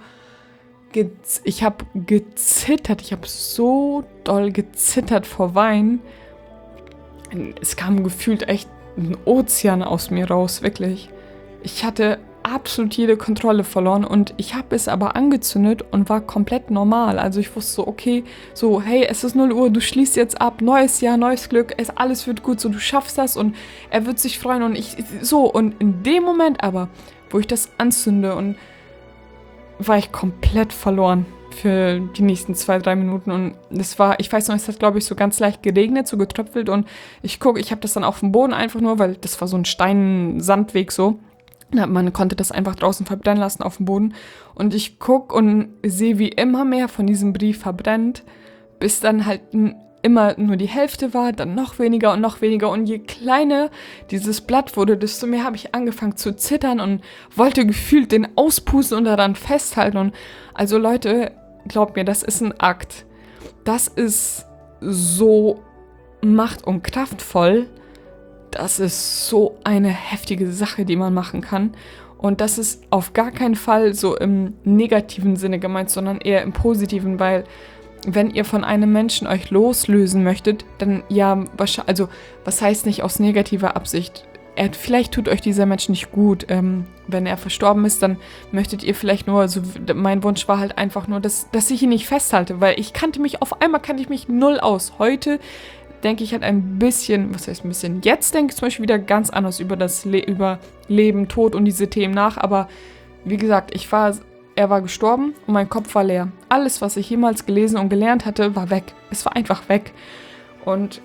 gezittert. Ich habe so doll gezittert vor Wein. Es kam gefühlt echt ein Ozean aus mir raus, wirklich. Ich hatte absolut jede Kontrolle verloren und ich habe es aber angezündet und war komplett normal. Also ich wusste so, okay, so, hey, es ist 0 Uhr, du schließt jetzt ab, neues Jahr, neues Glück, alles wird gut, so, du schaffst das und er wird sich freuen und und in dem Moment aber, wo ich das anzünde und war ich komplett verloren für die nächsten 2-3 Minuten und ich weiß noch, es hat, glaube ich, so ganz leicht geregnet, so getröpfelt und ich habe das dann auf dem Boden einfach nur, weil das war so ein Stein-Sandweg so, man konnte das einfach draußen verbrennen lassen auf dem Boden und ich gucke und sehe, wie immer mehr von diesem Brief verbrennt, bis dann halt immer nur die Hälfte war, dann noch weniger und je kleiner dieses Blatt wurde, desto mehr habe ich angefangen zu zittern und wollte gefühlt den auspusten und daran festhalten und also Leute, glaubt mir, das ist ein Akt. Das ist so macht- und kraftvoll. Das ist so eine heftige Sache, die man machen kann. Und das ist auf gar keinen Fall so im negativen Sinne gemeint, sondern eher im positiven, weil wenn ihr von einem Menschen euch loslösen möchtet, dann ja, also was heißt nicht aus negativer Absicht? Vielleicht tut euch dieser Mensch nicht gut. Wenn er verstorben ist, dann möchtet ihr vielleicht nur, also mein Wunsch war halt einfach nur, dass ich ihn nicht festhalte, weil auf einmal kannte ich mich null aus. Heute denke ich halt ein bisschen, was heißt ein bisschen, jetzt denke ich zum Beispiel wieder ganz anders über über Leben, Tod und diese Themen nach, aber wie gesagt, er war gestorben und mein Kopf war leer. Alles, was ich jemals gelesen und gelernt hatte, war weg. Es war einfach weg. Und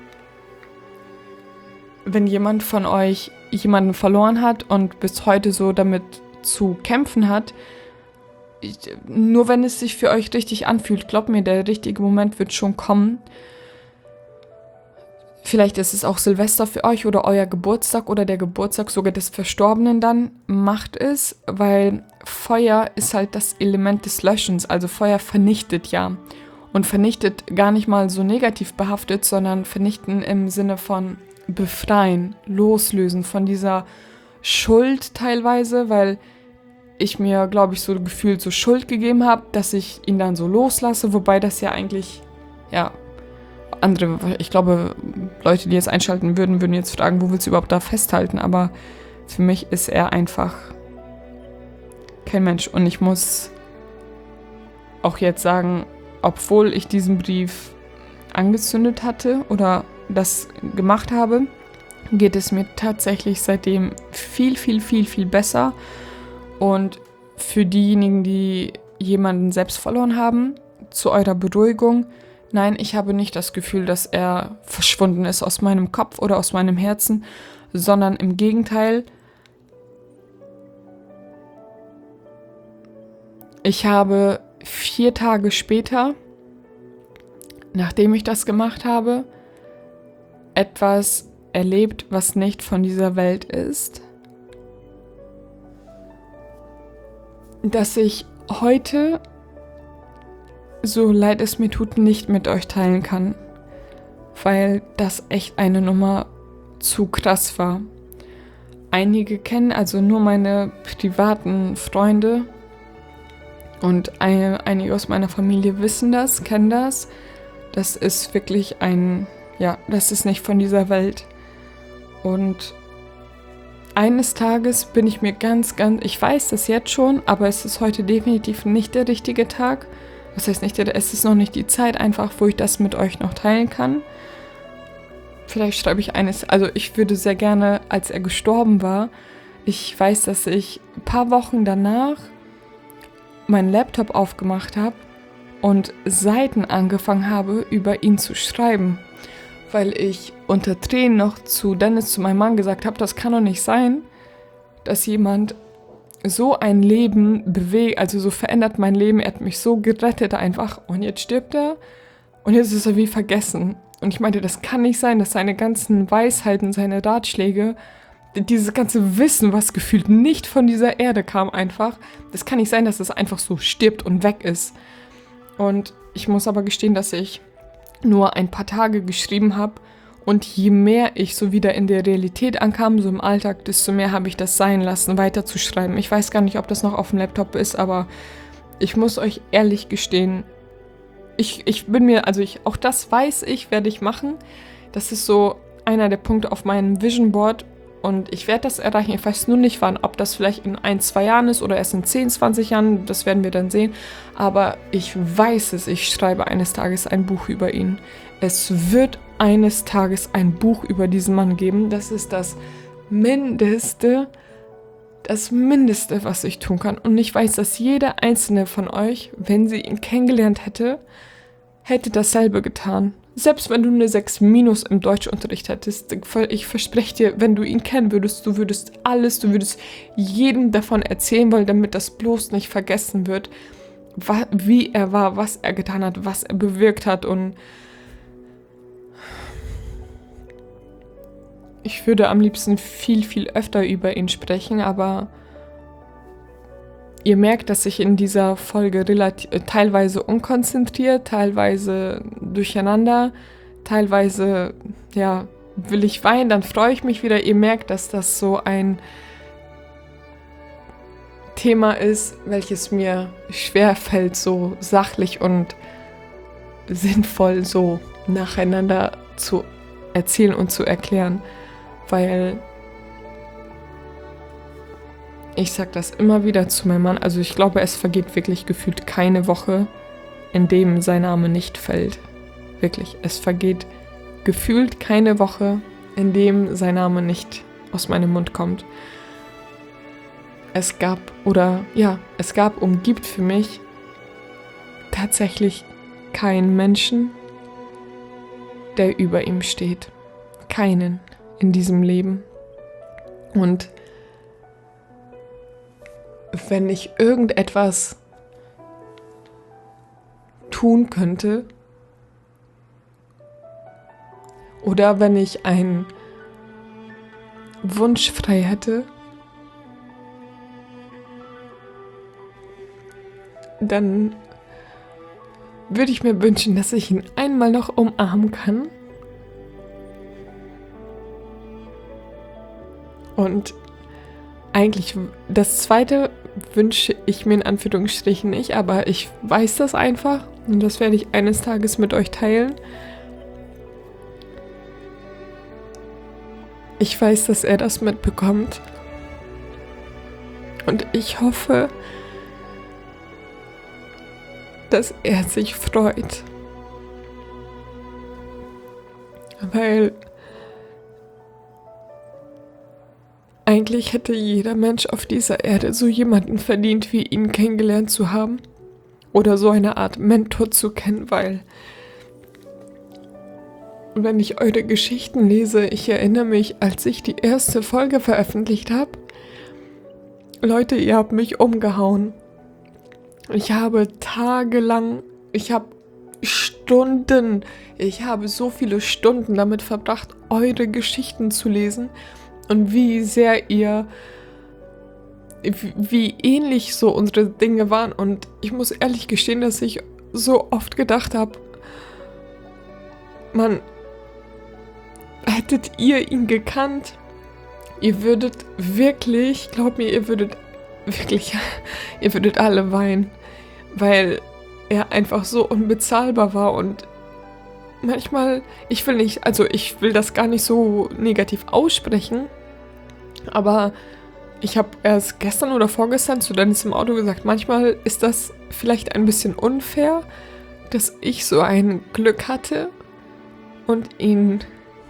wenn jemand von euch jemanden verloren hat und bis heute so damit zu kämpfen hat, nur wenn es sich für euch richtig anfühlt, glaubt mir, der richtige Moment wird schon kommen. Vielleicht ist es auch Silvester für euch oder euer Geburtstag oder der Geburtstag sogar des Verstorbenen dann. Macht es, weil Feuer ist halt das Element des Löschens. Also Feuer vernichtet ja. Und vernichtet gar nicht mal so negativ behaftet, sondern vernichten im Sinne von befreien, loslösen von dieser Schuld teilweise, weil ich mir, glaube ich, so gefühlt so Schuld gegeben habe, dass ich ihn dann so loslasse, wobei das ja eigentlich, ja, andere, ich glaube, Leute, die jetzt einschalten würden, würden jetzt fragen, wo willst du überhaupt da festhalten? Aber für mich ist er einfach kein Mensch. Und ich muss auch jetzt sagen, obwohl ich diesen Brief angezündet hatte oder das gemacht habe, geht es mir tatsächlich seitdem viel, viel, viel, viel besser. Und für diejenigen, die jemanden selbst verloren haben, zu eurer Beruhigung, nein, ich habe nicht das Gefühl, dass er verschwunden ist aus meinem Kopf oder aus meinem Herzen, sondern im Gegenteil, ich habe 4 Tage später, nachdem ich das gemacht habe, etwas erlebt, was nicht von dieser Welt ist, dass ich heute, so leid es mir tut, nicht mit euch teilen kann, weil das echt eine Nummer zu krass war. Einige kennen, also nur meine privaten Freunde und einige aus meiner Familie wissen das, kennen das. Das ist wirklich das ist nicht von dieser Welt. Und eines Tages bin ich mir ich weiß das jetzt schon, aber es ist heute definitiv nicht der richtige Tag. Das heißt nicht, es ist noch nicht die Zeit einfach, wo ich das mit euch noch teilen kann. Vielleicht schreibe ich also ich würde sehr gerne, als er gestorben war, ich weiß, dass ich ein paar Wochen danach meinen Laptop aufgemacht habe und Seiten angefangen habe, über ihn zu schreiben. Weil ich unter Tränen noch zu Dennis, zu meinem Mann, gesagt habe, das kann doch nicht sein, dass jemand so ein Leben bewegt, also so verändert mein Leben, er hat mich so gerettet einfach und jetzt stirbt er und jetzt ist er wie vergessen. Und ich meinte, das kann nicht sein, dass seine ganzen Weisheiten, seine Ratschläge, dieses ganze Wissen, was gefühlt nicht von dieser Erde kam einfach, das kann nicht sein, dass es einfach so stirbt und weg ist. Und ich muss aber gestehen, dass ich nur ein paar Tage geschrieben habe und je mehr ich so wieder in der Realität ankam, so im Alltag, desto mehr habe ich das sein lassen, weiterzuschreiben. Ich weiß gar nicht, ob das noch auf dem Laptop ist, aber ich muss euch ehrlich gestehen, auch das weiß ich, werde ich machen. Das ist so einer der Punkte auf meinem Vision Board und ich werde das erreichen. Ich weiß nur nicht wann, ob das vielleicht in 1, 2 Jahren ist oder erst in 10, 20 Jahren, das werden wir dann sehen. Aber ich weiß es, ich schreibe eines Tages ein Buch über ihn. Es wird eines Tages ein Buch über diesen Mann geben. Das ist das Mindeste, was ich tun kann. Und ich weiß, dass jeder einzelne von euch, wenn sie ihn kennengelernt hätte dasselbe getan. Selbst wenn du eine 6 minus im Deutschunterricht hättest, ich verspreche dir, wenn du ihn kennen würdest, du würdest jedem davon erzählen wollen, damit das bloß nicht vergessen wird, wie er war, was er getan hat, was er bewirkt hat. Und ich würde am liebsten viel, viel öfter über ihn sprechen, aber ihr merkt, dass ich in dieser Folge teilweise unkonzentriert, teilweise durcheinander, teilweise, will ich weinen, dann freue ich mich wieder. Ihr merkt, dass das so ein Thema ist, welches mir schwerfällt, so sachlich und sinnvoll so nacheinander zu erzählen und zu erklären, weil ich sage das immer wieder zu meinem Mann, also ich glaube, es vergeht wirklich gefühlt keine Woche, in dem sein Name nicht fällt. Wirklich, es vergeht gefühlt keine Woche, in dem sein Name nicht aus meinem Mund kommt. Es gab und gibt für mich tatsächlich keinen Menschen, der über ihm steht. Keinen in diesem Leben. Und wenn ich irgendetwas tun könnte, Oder wenn ich einen Wunsch frei hätte, dann würde ich mir wünschen, dass ich ihn einmal noch umarmen kann. Und eigentlich das zweite wünsche ich mir in Anführungsstrichen nicht, aber ich weiß das einfach und das werde ich eines Tages mit euch teilen. Ich weiß, dass er das mitbekommt und ich hoffe, dass er sich freut, weil eigentlich hätte jeder Mensch auf dieser Erde so jemanden verdient, wie ihn kennengelernt zu haben. Oder so eine Art Mentor zu kennen, weil wenn ich eure Geschichten lese, ich erinnere mich, als ich die erste Folge veröffentlicht habe, Leute, ihr habt mich umgehauen. Ich habe tagelang, ich habe so viele Stunden damit verbracht, eure Geschichten zu lesen. Und wie ähnlich so unsere Dinge waren. Und ich muss ehrlich gestehen, dass ich so oft gedacht habe, Mann, hättet ihr ihn gekannt, ihr würdet wirklich, glaub mir, ihr würdet alle weinen, weil er einfach so unbezahlbar war und manchmal, ich will das gar nicht so negativ aussprechen, aber ich habe erst gestern oder vorgestern zu Dennis im Auto gesagt, manchmal ist das vielleicht ein bisschen unfair, dass ich so ein Glück hatte und ihn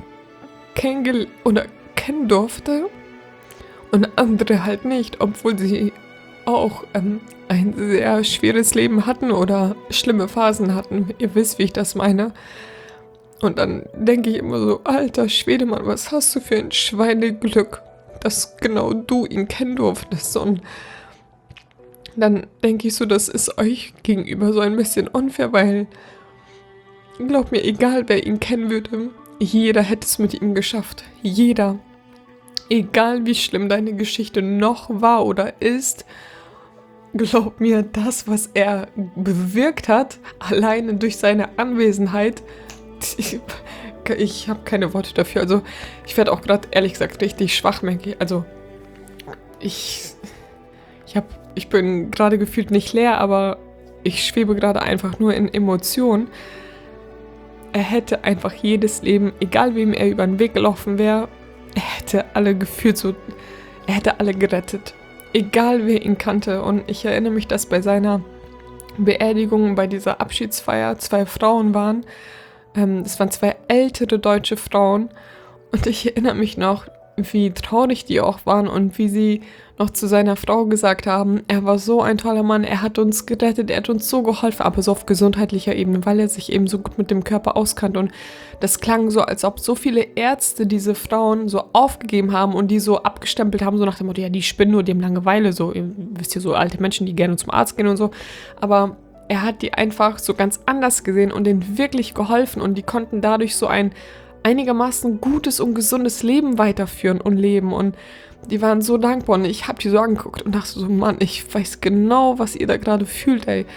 kennen durfte und andere halt nicht, obwohl sie auch ein sehr schweres Leben hatten oder schlimme Phasen hatten. Ihr wisst, wie ich das meine. Und dann denke ich immer so, alter Schwede, Mann, was hast du für ein Schweineglück, dass genau du ihn kennen durftest. Und dann denke ich so, das ist euch gegenüber so ein bisschen unfair, weil, glaub mir, egal wer ihn kennen würde, jeder hätte es mit ihm geschafft. Jeder. Egal wie schlimm deine Geschichte noch war oder ist, glaub mir, das, was er bewirkt hat, alleine durch seine Anwesenheit, ich habe keine Worte dafür. Also ich werde auch gerade, ehrlich gesagt, richtig schwach, merke ich. Also ich bin gerade gefühlt nicht leer, aber ich schwebe gerade einfach nur in Emotionen. Er hätte einfach jedes Leben, egal wem er über den Weg gelaufen wäre, er hätte alle gerettet. Egal wer ihn kannte. Und ich erinnere mich, dass bei seiner Beerdigung, bei dieser Abschiedsfeier 2 Frauen waren. Das waren 2 ältere deutsche Frauen. Und ich erinnere mich noch, wie traurig die auch waren und wie sie noch zu seiner Frau gesagt haben, er war so ein toller Mann, er hat uns gerettet, er hat uns so geholfen, aber so auf gesundheitlicher Ebene, weil er sich eben so gut mit dem Körper auskannte. Und das klang so, als ob so viele Ärzte diese Frauen so aufgegeben haben und die so abgestempelt haben, so nach dem Motto, ja, die spinnen nur, die haben Langeweile, so, ihr wisst ja, so alte Menschen, die gerne zum Arzt gehen und so, aber er hat die einfach so ganz anders gesehen und denen wirklich geholfen und die konnten dadurch so ein einigermaßen gutes und gesundes Leben weiterführen und leben und die waren so dankbar und ich habe die so angeguckt und dachte so, Mann, ich weiß genau, was ihr da gerade fühlt, ey.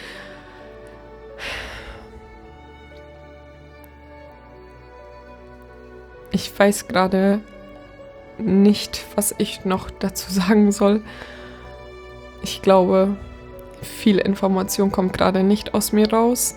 Ich weiß gerade nicht, was ich noch dazu sagen soll. Ich glaube, viel Information kommt gerade nicht aus mir raus.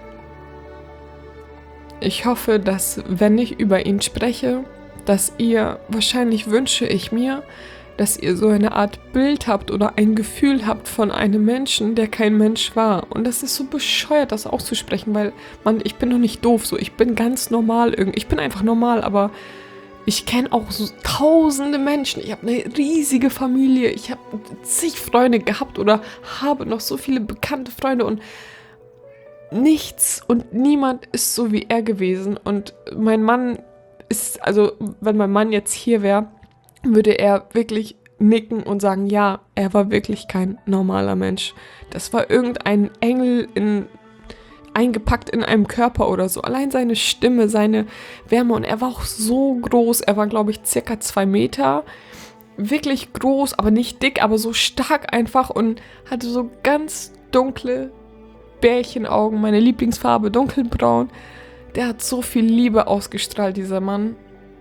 Ich hoffe, dass, wenn ich über ihn spreche, dass ihr, wahrscheinlich wünsche ich mir, dass ihr so eine Art Bild habt oder ein Gefühl habt von einem Menschen, der kein Mensch war. Und das ist so bescheuert, das auszusprechen, weil, Mann, ich bin doch nicht doof, so, ich bin ganz normal irgendwie. Ich bin einfach normal, aber ich kenne auch so tausende Menschen. Ich habe eine riesige Familie, ich habe zig Freunde gehabt oder habe noch so viele bekannte Freunde und nichts und niemand ist so wie er gewesen. Und mein Mann ist, also wenn mein Mann jetzt hier wäre, würde er wirklich nicken und sagen, ja, er war wirklich kein normaler Mensch. Das war irgendein Engel eingepackt in einem Körper oder so. Allein seine Stimme, seine Wärme. Und er war auch so groß. Er war, glaube ich, circa 2 Meter. Wirklich groß, aber nicht dick, aber so stark einfach. Und hatte so ganz dunkle Bärchenaugen. Meine Lieblingsfarbe, dunkelbraun. Der hat so viel Liebe ausgestrahlt, dieser Mann.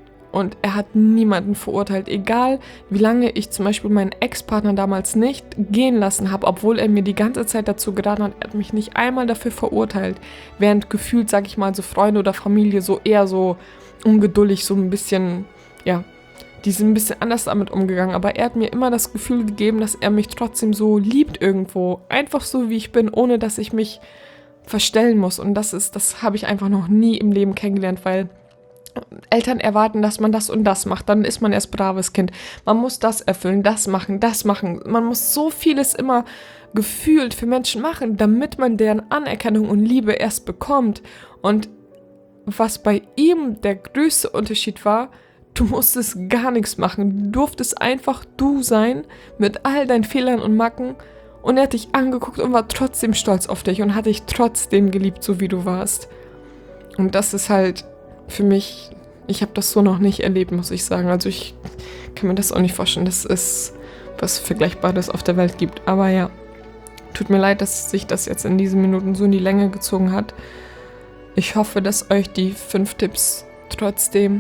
Und er hat niemanden verurteilt, egal wie lange ich zum Beispiel meinen Ex-Partner damals nicht gehen lassen habe, obwohl er mir die ganze Zeit dazu geraten hat, er hat mich nicht einmal dafür verurteilt, während gefühlt, sag ich mal, so Freunde oder Familie so eher so ungeduldig, so ein bisschen, ja, die sind ein bisschen anders damit umgegangen, aber er hat mir immer das Gefühl gegeben, dass er mich trotzdem so liebt irgendwo, einfach so wie ich bin, ohne dass ich mich verstellen muss. Und das habe ich einfach noch nie im Leben kennengelernt, weil Eltern erwarten, dass man das und das macht, dann ist man erst braves Kind. Man muss das erfüllen, das machen. Man muss so vieles immer gefühlt für Menschen machen, damit man deren Anerkennung und Liebe erst bekommt. Und was bei ihm der größte Unterschied war, du musstest gar nichts machen. Du durftest einfach du sein, mit all deinen Fehlern und Macken. Und er hat dich angeguckt und war trotzdem stolz auf dich und hat dich trotzdem geliebt, so wie du warst. Und das ist halt für mich, ich habe das so noch nicht erlebt, muss ich sagen. Also ich kann mir das auch nicht vorstellen, dass es was Vergleichbares auf der Welt gibt. Aber ja, tut mir leid, dass sich das jetzt in diesen Minuten so in die Länge gezogen hat. Ich hoffe, dass euch die 5 Tipps trotzdem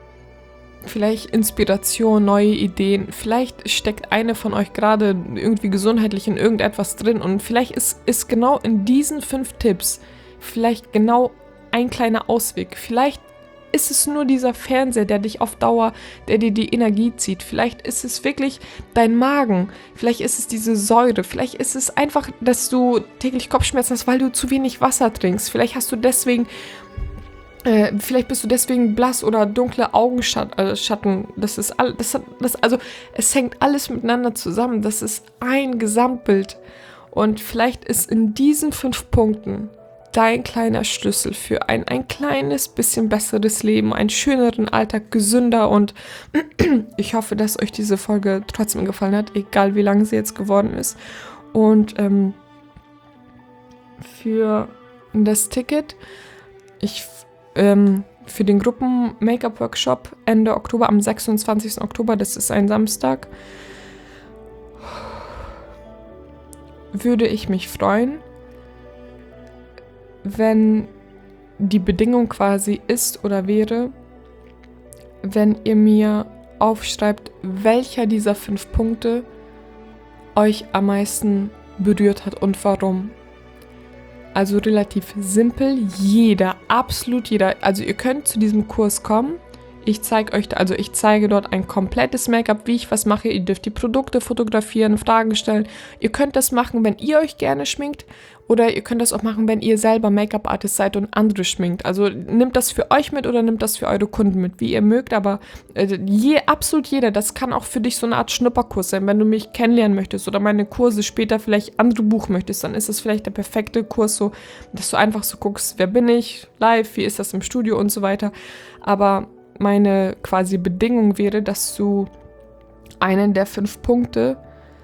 vielleicht Inspiration, neue Ideen, vielleicht steckt eine von euch gerade irgendwie gesundheitlich in irgendetwas drin und vielleicht ist genau in diesen 5 Tipps vielleicht genau ein kleiner Ausweg. Vielleicht ist es nur dieser Fernseher, der dich auf Dauer, der dir die Energie zieht. Vielleicht ist es wirklich dein Magen. Vielleicht ist es diese Säure. Vielleicht ist es einfach, dass du täglich Kopfschmerzen hast, weil du zu wenig Wasser trinkst. Vielleicht hast du deswegen, vielleicht bist du deswegen blass oder dunkle Augenschatten. Das ist alles, also es hängt alles miteinander zusammen. Das ist ein Gesamtbild. Und vielleicht ist in diesen 5 Punkten dein kleiner Schlüssel für ein kleines bisschen besseres Leben, einen schöneren Alltag, gesünder und ich hoffe, dass euch diese Folge trotzdem gefallen hat, egal wie lang sie jetzt geworden ist. Und für das Ticket, für den Gruppen-Make-up-Workshop Ende Oktober, am 26. Oktober, das ist ein Samstag, würde ich mich freuen, wenn die Bedingung quasi ist oder wäre, wenn ihr mir aufschreibt, welcher dieser 5 Punkte euch am meisten berührt hat und warum. Also relativ simpel, absolut jeder, also ihr könnt zu diesem Kurs kommen. Ich zeige dort ein komplettes Make-up, wie ich was mache. Ihr dürft die Produkte fotografieren, Fragen stellen. Ihr könnt das machen, wenn ihr euch gerne schminkt. Oder ihr könnt das auch machen, wenn ihr selber Make-up-Artist seid und andere schminkt. Also nehmt das für euch mit oder nehmt das für eure Kunden mit, wie ihr mögt. Aber absolut jeder, das kann auch für dich so eine Art Schnupperkurs sein. Wenn du mich kennenlernen möchtest oder meine Kurse später vielleicht andere buchen möchtest, dann ist das vielleicht der perfekte Kurs, so, dass du einfach so guckst, wer bin ich, live, wie ist das im Studio und so weiter. Aber meine quasi Bedingung wäre, dass du einen der 5 Punkte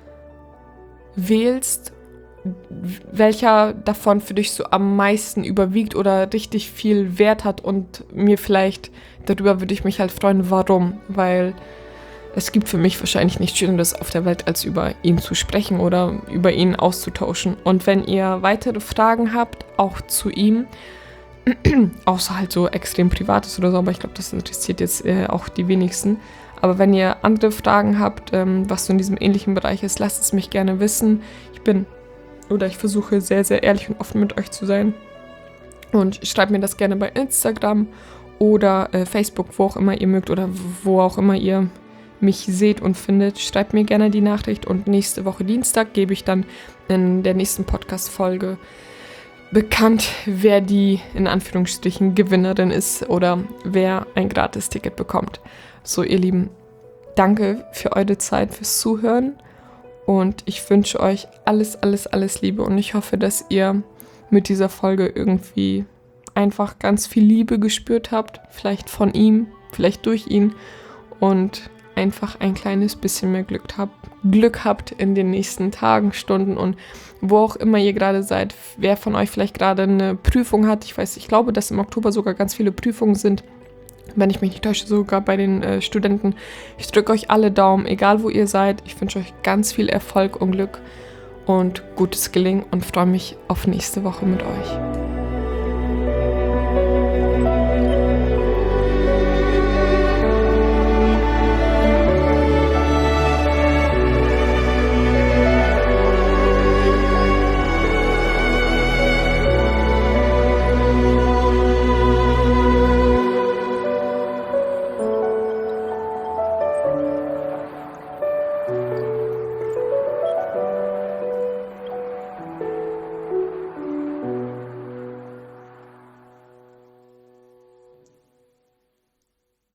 wählst, welcher davon für dich so am meisten überwiegt oder richtig viel Wert hat und mir vielleicht, darüber würde ich mich halt freuen, warum, weil es gibt für mich wahrscheinlich nichts Schöneres auf der Welt, als über ihn zu sprechen oder über ihn auszutauschen. Und wenn ihr weitere Fragen habt, auch zu ihm, außer halt so extrem Privates oder so, aber ich glaube, das interessiert jetzt auch die wenigsten. Aber wenn ihr andere Fragen habt, was so in diesem ähnlichen Bereich ist, lasst es mich gerne wissen. Ich versuche sehr, sehr ehrlich und offen mit euch zu sein. Und schreibt mir das gerne bei Instagram oder Facebook, wo auch immer ihr mögt oder wo auch immer ihr mich seht und findet. Schreibt mir gerne die Nachricht und nächste Woche Dienstag gebe ich dann in der nächsten Podcast-Folge bekannt, wer die, in Anführungsstrichen, Gewinnerin ist oder wer ein Gratis-Ticket bekommt. So, ihr Lieben, danke für eure Zeit, fürs Zuhören und ich wünsche euch alles, alles, alles Liebe und ich hoffe, dass ihr mit dieser Folge irgendwie einfach ganz viel Liebe gespürt habt, vielleicht von ihm, vielleicht durch ihn und einfach ein kleines bisschen mehr Glück habt in den nächsten Tagen, Stunden und wo auch immer ihr gerade seid. Wer von euch vielleicht gerade eine Prüfung hat, ich glaube, dass im Oktober sogar ganz viele Prüfungen sind. Wenn ich mich nicht täusche, sogar bei den Studenten. Ich drücke euch alle Daumen, egal wo ihr seid. Ich wünsche euch ganz viel Erfolg und Glück und gutes Gelingen und freue mich auf nächste Woche mit euch.